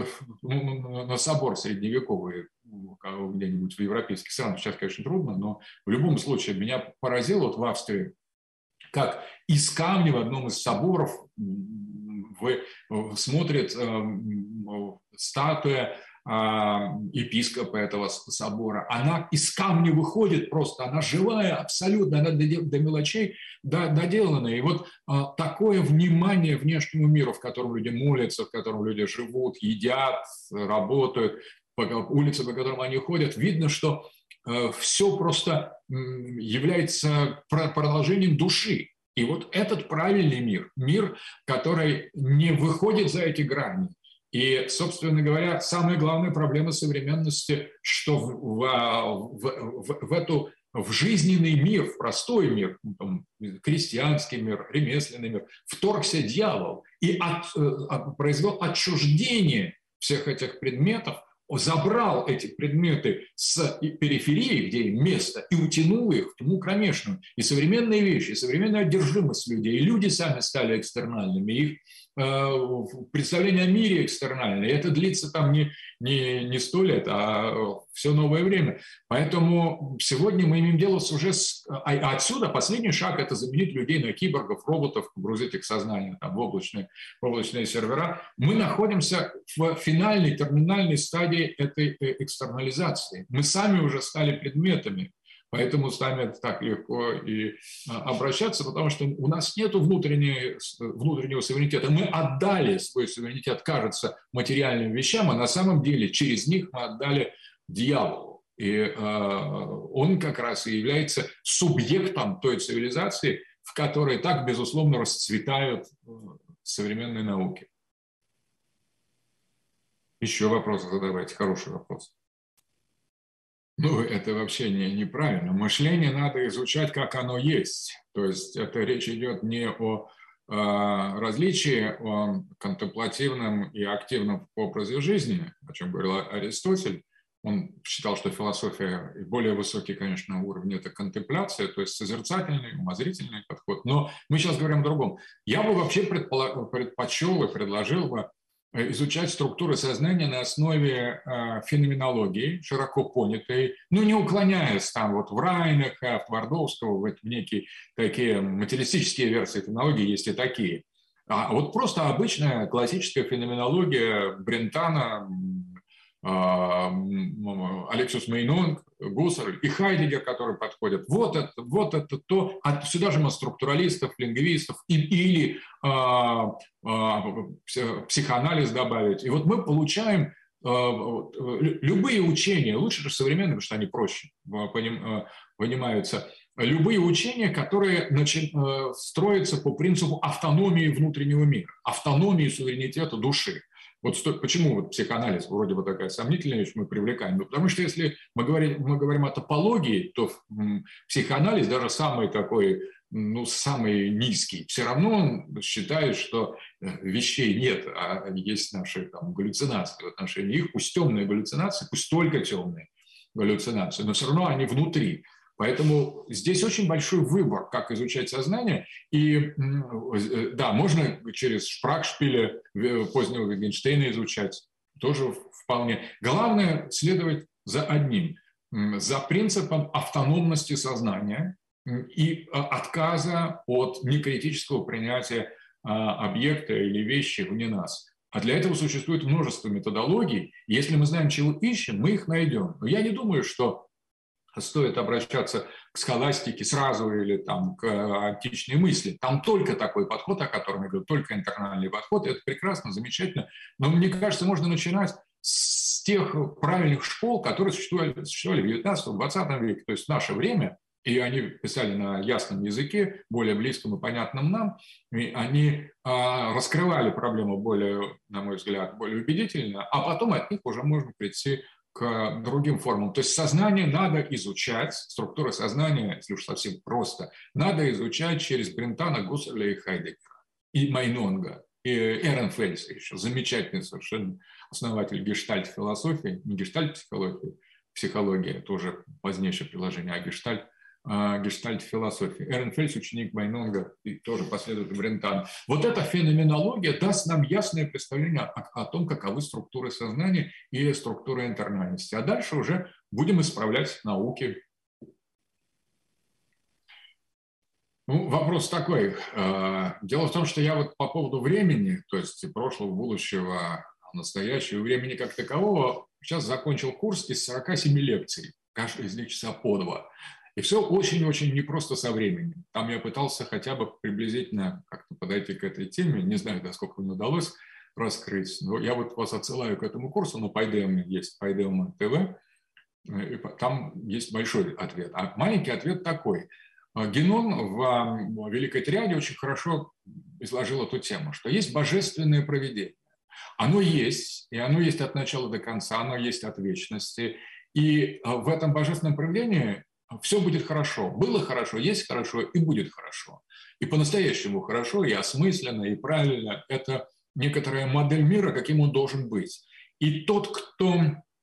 на собор средневековый где-нибудь в европейских странах, сейчас, конечно, трудно, но в любом случае меня поразило вот в Австрии, как из камня в одном из соборов вы, смотрит статуя епископа этого собора. Она из камня выходит просто, она живая абсолютно, она до мелочей доделана. И вот такое внимание внешнему миру, в котором люди молятся, в котором люди живут, едят, работают, по улице, по которым они ходят, видно, что все просто является продолжением души. И вот этот правильный мир, мир, который не выходит за эти грани. И, собственно говоря, самая главная проблема современности, что в, в, в, в эту в жизненный мир, в простой мир, там, крестьянский мир, ремесленный мир, вторгся дьявол и от, от, произвел отчуждение всех этих предметов, забрал эти предметы с периферии, где им место, и утянул их в тьму кромешную. И современные вещи, современная одержимость людей, и люди сами стали экстернальными, их э, представление о мире экстернальное. И это длится там не, не, не сто лет, а все новое время. Поэтому сегодня мы имеем дело с уже с... А отсюда последний шаг – это заменить людей на киборгов, роботов, погрузить их сознание там, в, облачные, в облачные сервера. Мы находимся в финальной, терминальной стадии этой экстернализации. Мы сами уже стали предметами, поэтому с нами так легко и обращаться, потому что у нас нет внутреннего, внутреннего суверенитета. Мы отдали свой суверенитет, кажется, материальным вещам, а на самом деле через них мы отдали дьяволу. И э, он как раз и является субъектом той цивилизации, в которой так, безусловно, расцветают современные науки. Еще вопросы задавайте, хороший вопрос. Ну, это вообще не, неправильно. Мышление надо изучать, как оно есть. То есть это речь идет не о э, различии, о контемплативном и активном образе жизни, о чем говорил Аристотель. Он считал, что философия и более высокий, конечно, уровень – это контемпляция, то есть созерцательный, умозрительный подход. Но мы сейчас говорим о другом. Я бы вообще предпочел и предложил бы изучать структуры сознания на основе э, феноменологии, широко понятой, ну, не уклоняясь там вот в Райнеха, в Твардовского, в, в некие такие материалистические версии феноменологии есть и такие. А вот просто обычная классическая феноменология Брентана, Алексиус Мейнон, Гуссерль и Хайдеггер, которые подходят. Вот это, вот это то. А сюда же мы структуралистов, лингвистов и, или а, а, психоанализ добавить. И вот мы получаем а, любые учения, лучше же современные, потому что они проще понимаются, любые учения, которые начи, строятся по принципу автономии внутреннего мира, автономии суверенитета души. Вот сто... почему вот психоанализ вроде бы такая сомнительная вещь мы привлекаем? Ну, потому что если мы говорим, мы говорим о топологии, то психоанализ, даже самый такой, ну, самый низкий, все равно он считает, что вещей нет, а есть наши там, галлюцинации в отношении их, пусть темные галлюцинации, пусть только темные галлюцинации, но все равно они внутри. Поэтому здесь очень большой выбор, как изучать сознание. И да, можно через Шпракшпиля позднего Wittgensteina изучать, тоже вполне. Главное следовать за одним, за принципом автономности сознания и отказа от некритического принятия объекта или вещи вне нас. А для этого существует множество методологий. Если мы знаем, чего ищем, мы их найдем. Но я не думаю, что стоит обращаться к схоластике сразу или там, к античной мысли. Там только такой подход, о котором я говорю, только интернальный подход. Это прекрасно, замечательно. Но мне кажется, можно начинать с тех правильных школ, которые существовали, существовали в девятнадцатом-двадцатом веке, то есть в наше время. И они писали на ясном языке, более близком и понятном нам. И они а, раскрывали проблему более, на мой взгляд, более убедительно, а потом от них уже можно прийти к другим формам. То есть сознание надо изучать, структуру сознания, если уж совсем просто, надо изучать через Брентана, Гусселя и Хайдеггера, и Майнонга, и Эренфельса еще, замечательный совершенно основатель гештальт-философии, не гештальт-психологии, психология, тоже позднейшее приложение, а гештальт, гештальт-философии. Эренфельс, ученик Майнонга и тоже последователь Брентана. Вот эта феноменология даст нам ясное представление о, о том, каковы структуры сознания и структуры интернальности. А дальше уже будем исправлять науки. Ну, вопрос такой. Дело в том, что я вот по поводу времени, то есть прошлого, будущего, настоящего, времени как такового, сейчас закончил курс из сорока семи лекций, каждая из них часа по два. И все очень-очень непросто со временем. Там я пытался хотя бы приблизительно как-то подойти к этой теме. Не знаю, насколько мне удалось раскрыть. Но я вот вас отсылаю к этому курсу. На Пайдеуме есть Пайдеум ТВ. И там есть большой ответ. А маленький ответ такой. Генон в Великой Триаде очень хорошо изложил эту тему, что есть божественное провидение. Оно есть, и оно есть от начала до конца, оно есть от вечности. И в этом божественном провидении все будет хорошо. Было хорошо, есть хорошо и будет хорошо. И по-настоящему хорошо, и осмысленно, и правильно. Это некоторая модель мира, каким он должен быть. И тот, кто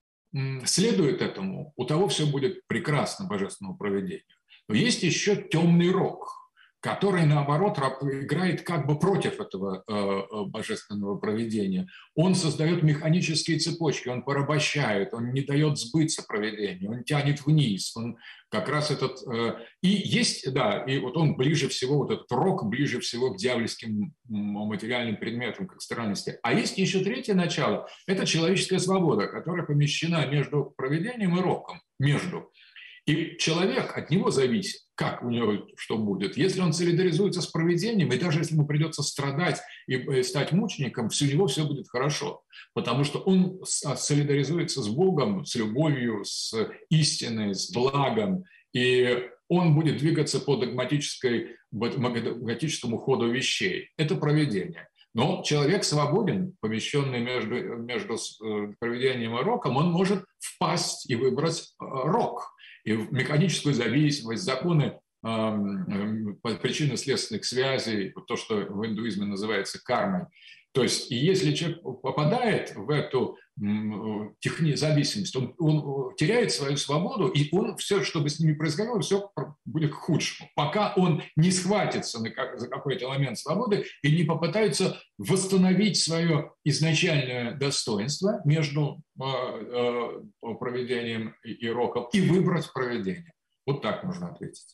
следует этому, у того все будет прекрасно, божественному провидению. Но есть еще темный рок, который, наоборот, играет как бы против этого э, божественного провидения. Он создает механические цепочки, он порабощает, он не дает сбыться провидению, он тянет вниз. Он как раз этот... Э, и есть, да, и вот он ближе всего, вот этот рок ближе всего к дьявольским материальным предметам, к экстернальности. А есть еще третье начало, это человеческая свобода, которая помещена между провидением и роком, между. И человек, от него зависит, как у него что будет. Если он солидаризуется с провидением, и даже если ему придется страдать и стать мучеником, все у него все будет хорошо. Потому что он солидаризуется с Богом, с любовью, с истиной, с благом. И он будет двигаться по догматической, догматическому ходу вещей. Это провидение. Но человек свободен, помещенный между, между провидением и роком, он может впасть и выбрать рок. И механическую зависимость, законы э, причинно-следственных связей, то, что в индуизме называется кармой. То есть, и если человек попадает в эту техни- зависимость, он, он теряет свою свободу, и он все, что бы с ними происходило, все будет к худшему. Пока он не схватится на как, за какой-то момент свободы и не попытается восстановить свое изначальное достоинство между э, э, провидением и, и роком и выбрать провидение. Вот так можно ответить.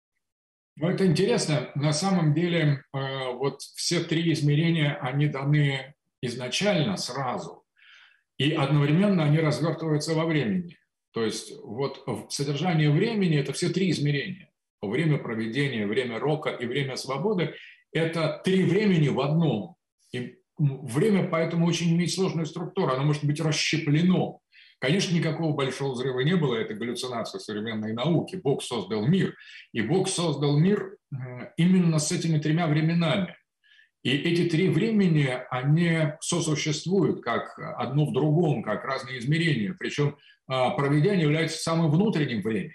Ну, это интересно. На самом деле, э, вот все три измерения, они даны изначально, сразу, и одновременно они развертываются во времени. То есть вот содержание времени – это все три измерения. Время провидения, время рока и время свободы – это три времени в одном. И время поэтому очень имеет сложную структуру, оно может быть расщеплено. Конечно, никакого большого взрыва не было, это галлюцинация современной науки. Бог создал мир, и Бог создал мир именно с этими тремя временами. И эти три времени, они сосуществуют как одно в другом, как разные измерения. Причем провидение является самым внутренним временем.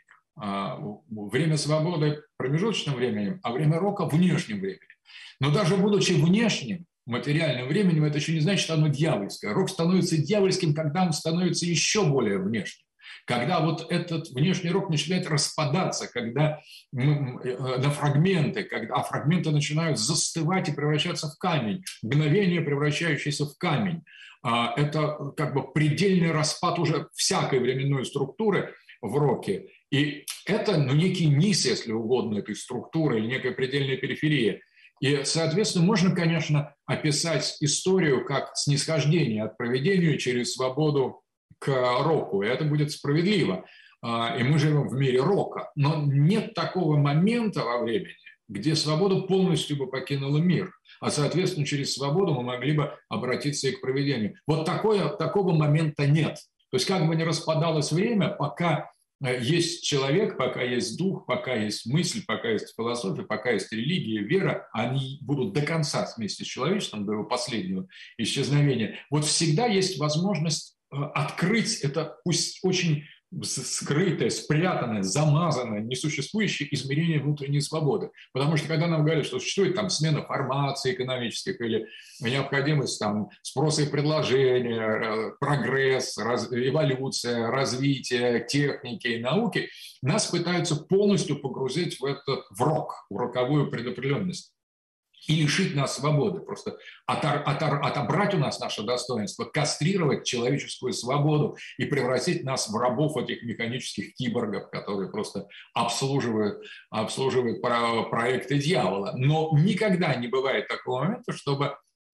Время свободы – промежуточным временем, а время рока – внешним временем. Но даже будучи внешним, материальным временем, это еще не значит, что оно дьявольское. Рок становится дьявольским, когда он становится еще более внешним. когда вот этот внешний рок начинает распадаться, когда на фрагменты, когда, а фрагменты начинают застывать и превращаться в камень, мгновение, превращающееся в камень. Это как бы предельный распад уже всякой временной структуры в роке. И это ну, некий низ, если угодно, этой структуры или некая предельная периферия. И, соответственно, можно, конечно, описать историю как снисхождение от провидения через свободу к року, и это будет справедливо. И мы живем в мире рока. Но нет такого момента во времени, где свобода полностью бы покинула мир, а, соответственно, через свободу мы могли бы обратиться и к провидению. Вот такое, такого момента нет. То есть как бы ни распадалось время, пока есть человек, пока есть дух, пока есть мысль, пока есть философия, пока есть религия, вера, они будут до конца вместе с человечеством, до его последнего исчезновения. Вот всегда есть возможность открыть это, пусть очень скрытое, спрятанное, замазанное, несуществующее измерение внутренней свободы. Потому что когда нам говорят, что существует там смена формаций экономических или необходимость там спроса и предложения, прогресс, раз, эволюция, развитие техники и науки, нас пытаются полностью погрузить в этот в рок, в роковую предопределенность. И лишить нас свободы, просто отор, отор, отобрать у нас наше достоинство, кастрировать человеческую свободу и превратить нас в рабов этих механических киборгов, которые просто обслуживают, обслуживают проекты дьявола. Но никогда не бывает такого момента, чтобы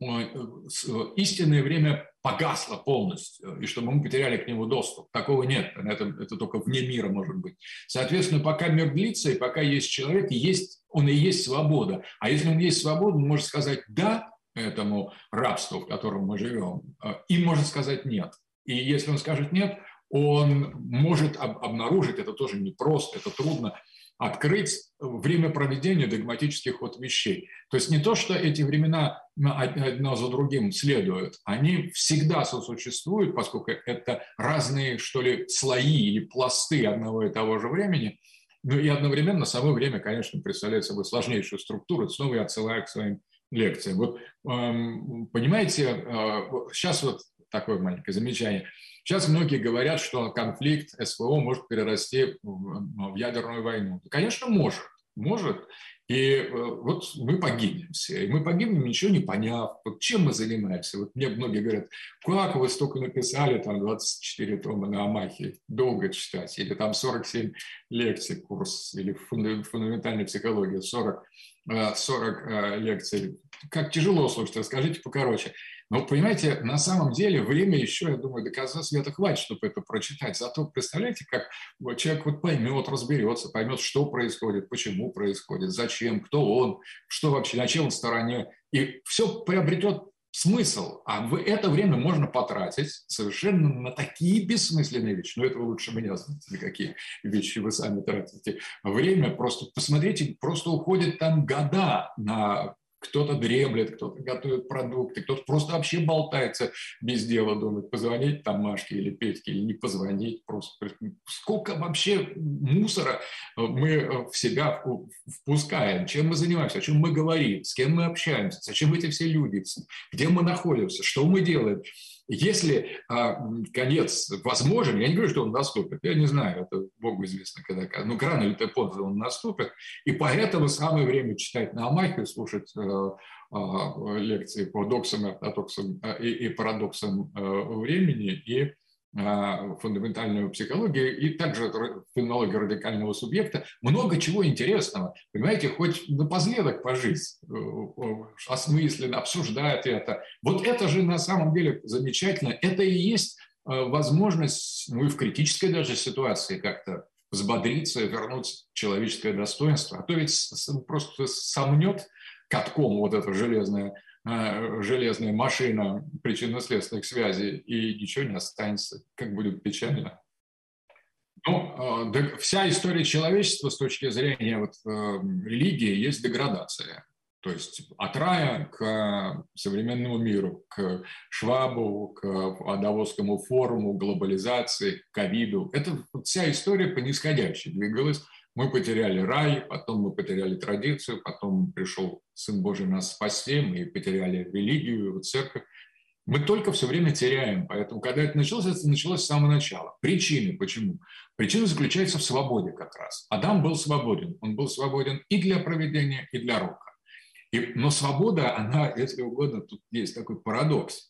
истинное время погасло полностью, и чтобы мы потеряли к нему доступ. Такого нет, это, это только вне мира может быть. Соответственно, пока мир длится, и пока есть человек, есть, он и есть свобода. А если он есть свобода, он может сказать «да» этому рабству, в котором мы живем, и может сказать «нет». И если он скажет «нет», он может об, обнаружить, это тоже непросто, это трудно, открыть время проведения догматических ход вещей. То есть не то, что эти времена одно за другим следуют, они всегда сосуществуют, поскольку это разные, что ли, слои или пласты одного и того же времени, ну и одновременно само время, конечно, представляет собой сложнейшую структуру, снова я отсылаю к своим лекциям. Вот, понимаете, сейчас вот такое маленькое замечание. Сейчас многие говорят, что конфликт СВО может перерасти в ядерную войну. Конечно, может. Может. И вот мы погибнем все. И мы погибнем, ничего не поняв. Вот чем мы занимаемся? Вот мне многие говорят, как вы столько написали, там двадцать четыре тома на Амахе, долго читать. Или там сорок семь лекций, курс, или фундаментальная психология, сорок, сорок лекций. Как тяжело слушать, расскажите покороче. Но, понимаете, на самом деле время еще, я думаю, до конца света хватит, чтобы это прочитать. Зато представляете, как человек вот поймет, разберется, поймет, что происходит, почему происходит, зачем, кто он, что вообще, на чем он стороне. И все приобретет смысл. А в это время можно потратить совершенно на такие бессмысленные вещи. Но это вы лучше меня знаете, на какие вещи вы сами тратите время. Просто посмотрите, просто уходят там года на... Кто-то дремлет, кто-то готовит продукты, кто-то просто вообще болтается без дела, думает, позвонить там Машке или Петьке, или не позвонить. Просто сколько вообще мусора мы в себя впускаем, чем мы занимаемся, о чем мы говорим, с кем мы общаемся, зачем эти все люди, где мы находимся, что мы делаем. Если а, конец возможен, я не говорю, что он наступит, я не знаю, это Богу известно, когда, но рано или поздно он наступит, и поэтому самое время читать на Амахе, слушать а, а, лекции по доксам и ортодоксам и, и парадоксам а, времени, и фундаментальную психологию, и также феноменологию радикального субъекта. Много чего интересного. Понимаете, хоть напоследок пожить, осмысленно, обсуждать это. Вот это же на самом деле замечательно. Это и есть возможность, ну и в критической даже ситуации как-то взбодриться, вернуть человеческое достоинство. А то ведь просто сомнет катком вот это железное железная машина причинно-следственных связей, и ничего не останется, как будет печально. Ну, вся история человечества с точки зрения вот, религии есть деградация. То есть от рая к современному миру, к Швабу, к Давосскому форуму, глобализации, к ковиду. Это вся история по нисходящей двигалась. Мы потеряли рай, потом мы потеряли традицию, потом пришел Сын Божий нас спасти, мы потеряли религию, церковь. Мы только все время теряем. Поэтому, когда это началось, это началось с самого начала. Причины почему? Причина заключается в свободе как раз. Адам был свободен. Он был свободен и для провидения, и для рока. И, но свобода, она, если угодно, тут есть такой парадокс,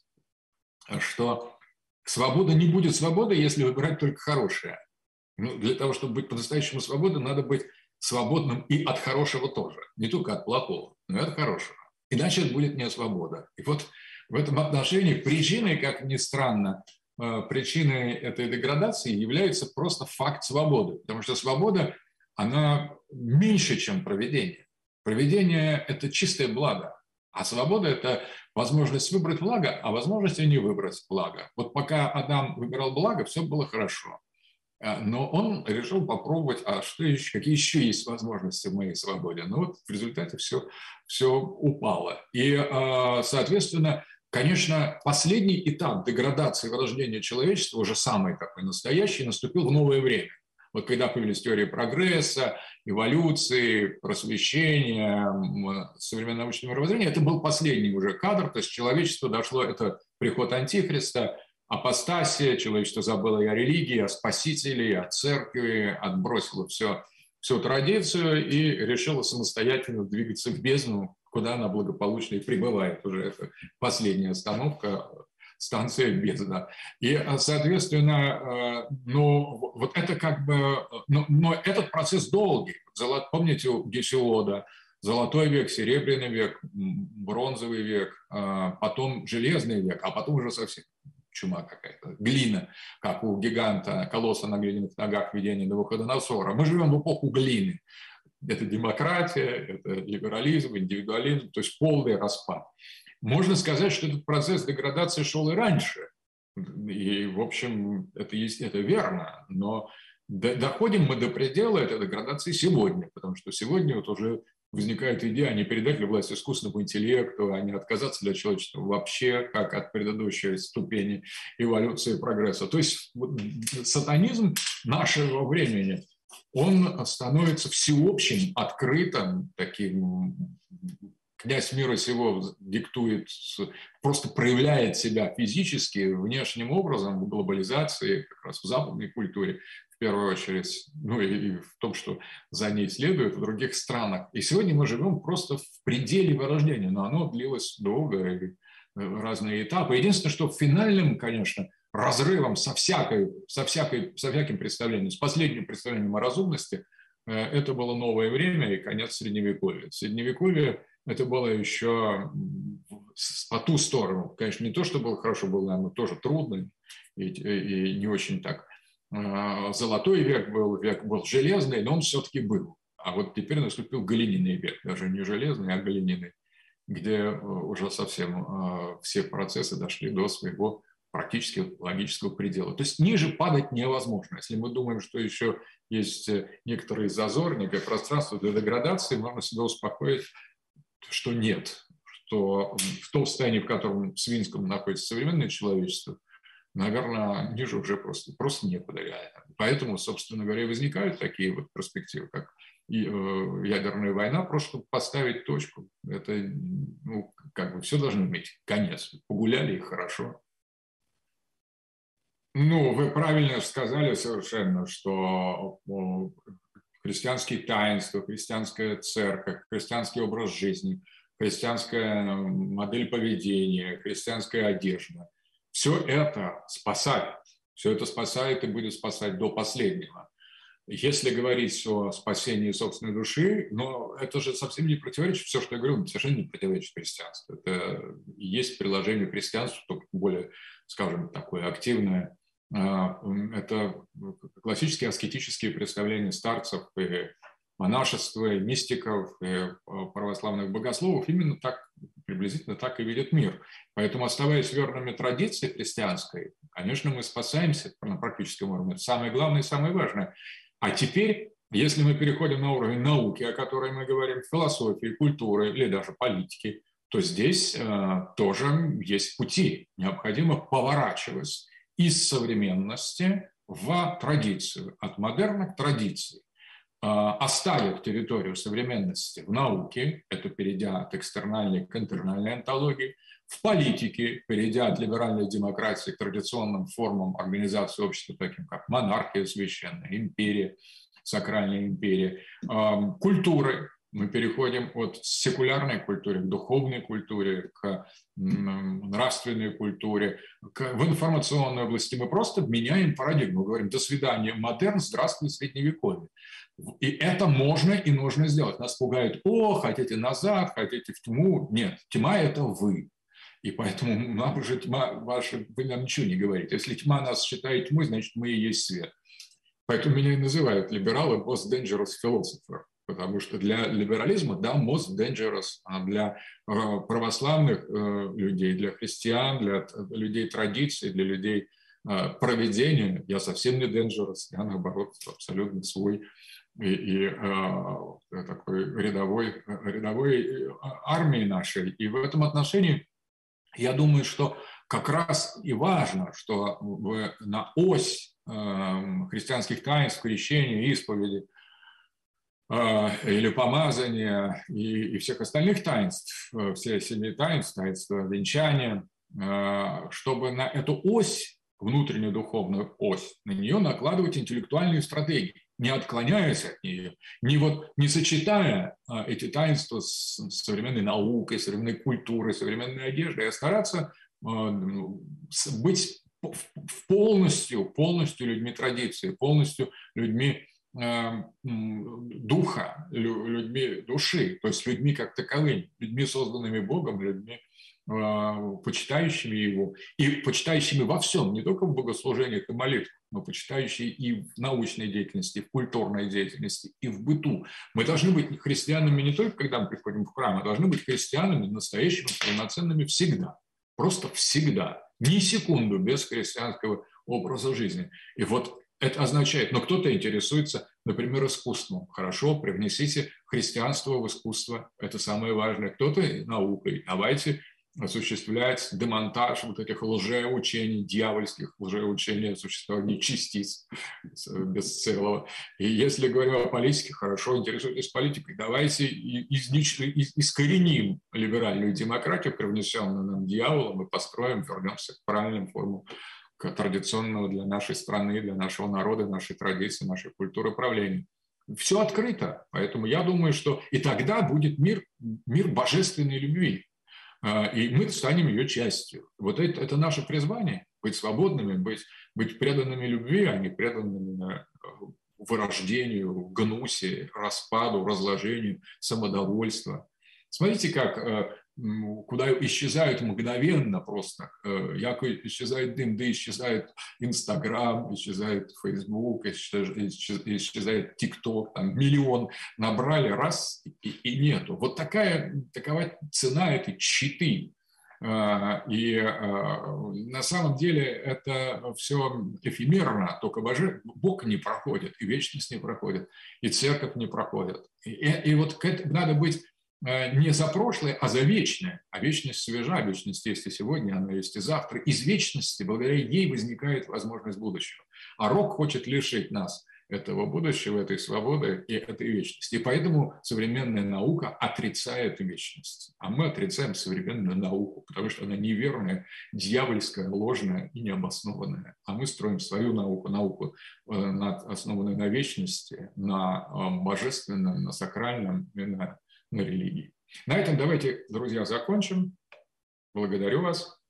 что свобода не будет свободой, если выбирать только хорошее. Ну, для того, чтобы быть по-настоящему свободным, надо быть свободным и от хорошего тоже. Не только от плохого, но и от хорошего. Иначе это будет не свобода. И вот в этом отношении причиной, как ни странно, причиной этой деградации является просто факт свободы. Потому что свобода, она меньше, чем провидение. Провидение – это чистое благо. А свобода – это возможность выбрать благо, а возможность и не выбрать благо. Вот пока Адам выбирал благо, все было хорошо. Но он решил попробовать, а что еще, какие еще есть возможности в моей свободе. Ну вот в результате все, все упало. И, соответственно, конечно, последний этап деградации вырождения человечества, уже самый такой настоящий, наступил в новое время. Вот когда появились теории прогресса, эволюции, просвещения, современного научного мировоззрения, это был последний уже кадр, то есть человечество дошло, это приход Антихриста, апостасия, человечество забыло и о религии, о спасителе, о церкви, отбросило все, всю традицию и решило самостоятельно двигаться в бездну, куда она благополучно и прибывает. Уже это последняя остановка, станция бездна. И, соответственно, ну, вот это как бы... Но, но этот процесс долгий. Помните у Гесиода золотой век, серебряный век, бронзовый век, потом железный век, а потом уже совсем чума какая-то, глина, как у гиганта, колосса на глиняных ногах, видение Навуходоносора. Мы живем в эпоху глины. Это демократия, это либерализм, индивидуализм, то есть полный распад. Можно сказать, что этот процесс деградации шел и раньше. И, в общем, это, есть, это верно. Но доходим мы до предела этой деградации сегодня, потому что сегодня вот уже возникает идея а не передать ли власть искусственному интеллекту, а не отказаться для человечества вообще, как от предыдущей ступени эволюции и прогресса. То есть сатанизм нашего времени, он становится всеобщим, открытым, таким... Князь мира сего диктует, просто проявляет себя физически, внешним образом в глобализации, как раз в западной культуре, в первую очередь, ну и, и в том, что за ней следует в других странах. И сегодня мы живем просто в пределе вырождения, но оно длилось долго, и разные этапы. Единственное, что финальным, конечно, разрывом со, всякой, со, всякой, со всяким представлением, с последним представлением о разумности, это было новое время и конец Средневековья. Средневековье это было еще по ту сторону. Конечно, не то, что было хорошо, было, наверное, тоже трудно и, и не очень так. Золотой век был, век был железный, но он все-таки был. А вот теперь наступил глиняный век, даже не железный, а глиняный, где уже совсем все процессы дошли до своего практически логического предела. То есть ниже падать невозможно. Если мы думаем, что еще есть некоторый зазор, некое пространство для деградации, можно себя успокоить, что нет, что в том состоянии, в котором в свинском находится современное человечество, наверное, ниже уже просто, просто некуда реально. Поэтому, собственно говоря, возникают такие вот перспективы, как и, э, ядерная война, просто чтобы поставить точку. Это, ну, как бы все должно иметь конец. Погуляли и хорошо. Ну, вы правильно сказали совершенно, что христианские таинства, христианская церковь, христианский образ жизни, христианская модель поведения, христианская одежда. Все это спасает. Все это спасает и будет спасать до последнего. Если говорить о спасении собственной души, но это же совсем не противоречит, все, что я говорю, совершенно не противоречит христианству. Это и есть приложение к христианству, только более, скажем, такое активное. Это классические аскетические представления старцев и монашества, и мистиков, и православных богословов. Именно так, приблизительно так и видит мир. Поэтому, оставаясь верными традиции христианской, конечно, мы спасаемся на практическом уровне. Это самое главное и самое важное. А теперь, если мы переходим на уровень науки, о которой мы говорим, философии, культуры или даже политики, то здесь э, тоже есть пути. Необходимо поворачивать из современности в традицию, от модерна к традиции, оставив территорию современности в науке, это перейдя от экстернальной к интернальной онтологии, В политике, перейдя от либеральной демократии к традиционным формам организации общества, таким как монархия священная, империя, сакральная империя, культуры. Мы переходим от секулярной культуры к духовной культуре, к нравственной культуре, к, в информационной области. Мы просто меняем парадигму, говорим: до свидания, модерн, здравствуй, средневековье. И это можно и нужно сделать. Нас пугают: о, хотите назад, хотите в тьму. Нет, тьма – это вы. И поэтому нам уже тьма ваша, вы нам ничего не говорите. Если тьма нас считает тьмой, значит, мы и есть свет. Поэтому меня и называют либералы most dangerous philosopher. Потому что для либерализма, да, most dangerous, а для православных людей, для христиан, для людей традиции, для людей провидения я совсем не dangerous, я, наоборот, абсолютно свой и, и такой рядовой, рядовой армии нашей. И в этом отношении я думаю, что как раз и важно, что в, на ось христианских таинств, крещения, исповеди, или помазания и, и всех остальных таинств, все семи таинств, таинства венчания, чтобы на эту ось, внутреннюю духовную ось, на нее накладывать интеллектуальные стратегии, не отклоняясь от нее, не, вот, не сочетая эти таинства с современной наукой, современной культурой, современной одеждой, а стараться быть полностью, полностью людьми традиции, полностью людьми духа, людьми души, то есть людьми как таковыми, людьми, созданными Богом, людьми, почитающими Его, и почитающими во всем, не только в богослужениях и молитвах, но почитающие и в научной деятельности, и в культурной деятельности, и в быту. Мы должны быть христианами не только, когда мы приходим в храм, а должны быть христианами настоящими, полноценными всегда, просто всегда, ни секунду без христианского образа жизни. И вот это означает, но кто-то интересуется, например, искусством. Хорошо, привнесите христианство в искусство, это самое важное. Кто-то наукой. Давайте осуществлять демонтаж вот этих лжеучений, дьявольских лжеучений о существовании частиц бесцелого. И если говорим о политике, хорошо, интересуйтесь политикой, давайте искореним либеральную демократию, привнесенную нам дьяволом, и построим, вернемся к правильным формам традиционного для нашей страны, для нашего народа, нашей традиции, нашей культуры правления. Все открыто. Поэтому я думаю, что и тогда будет мир, мир божественной любви. И мы станем ее частью. Вот это, это наше призвание – быть свободными, быть, быть преданными любви, а не преданными вырождению, гнусе, распаду, разложению, самодовольству. Смотрите, как куда исчезают мгновенно просто. Як исчезает дым, да исчезает Инстаграм, исчезает Фейсбук, исчезает ТикТок, там миллион набрали, раз, и, и нету. Вот такая, такова цена этой читы. И на самом деле это все эфемерно, только Боже, Бог не проходит, и вечность не проходит, и церковь не проходит. И, и вот к этому надо быть не за прошлое, а за вечное. А вечность свежа, вечность есть и сегодня, она есть и завтра. Из вечности, благодаря ей, возникает возможность будущего. А рок хочет лишить нас этого будущего, этой свободы и этой вечности. И поэтому современная наука отрицает вечность. А мы отрицаем современную науку, потому что она неверная, дьявольская, ложная и необоснованная. А мы строим свою науку, науку, основанную на вечности, на божественном, на сакральном и на на религии. На этом давайте, друзья, закончим. Благодарю вас.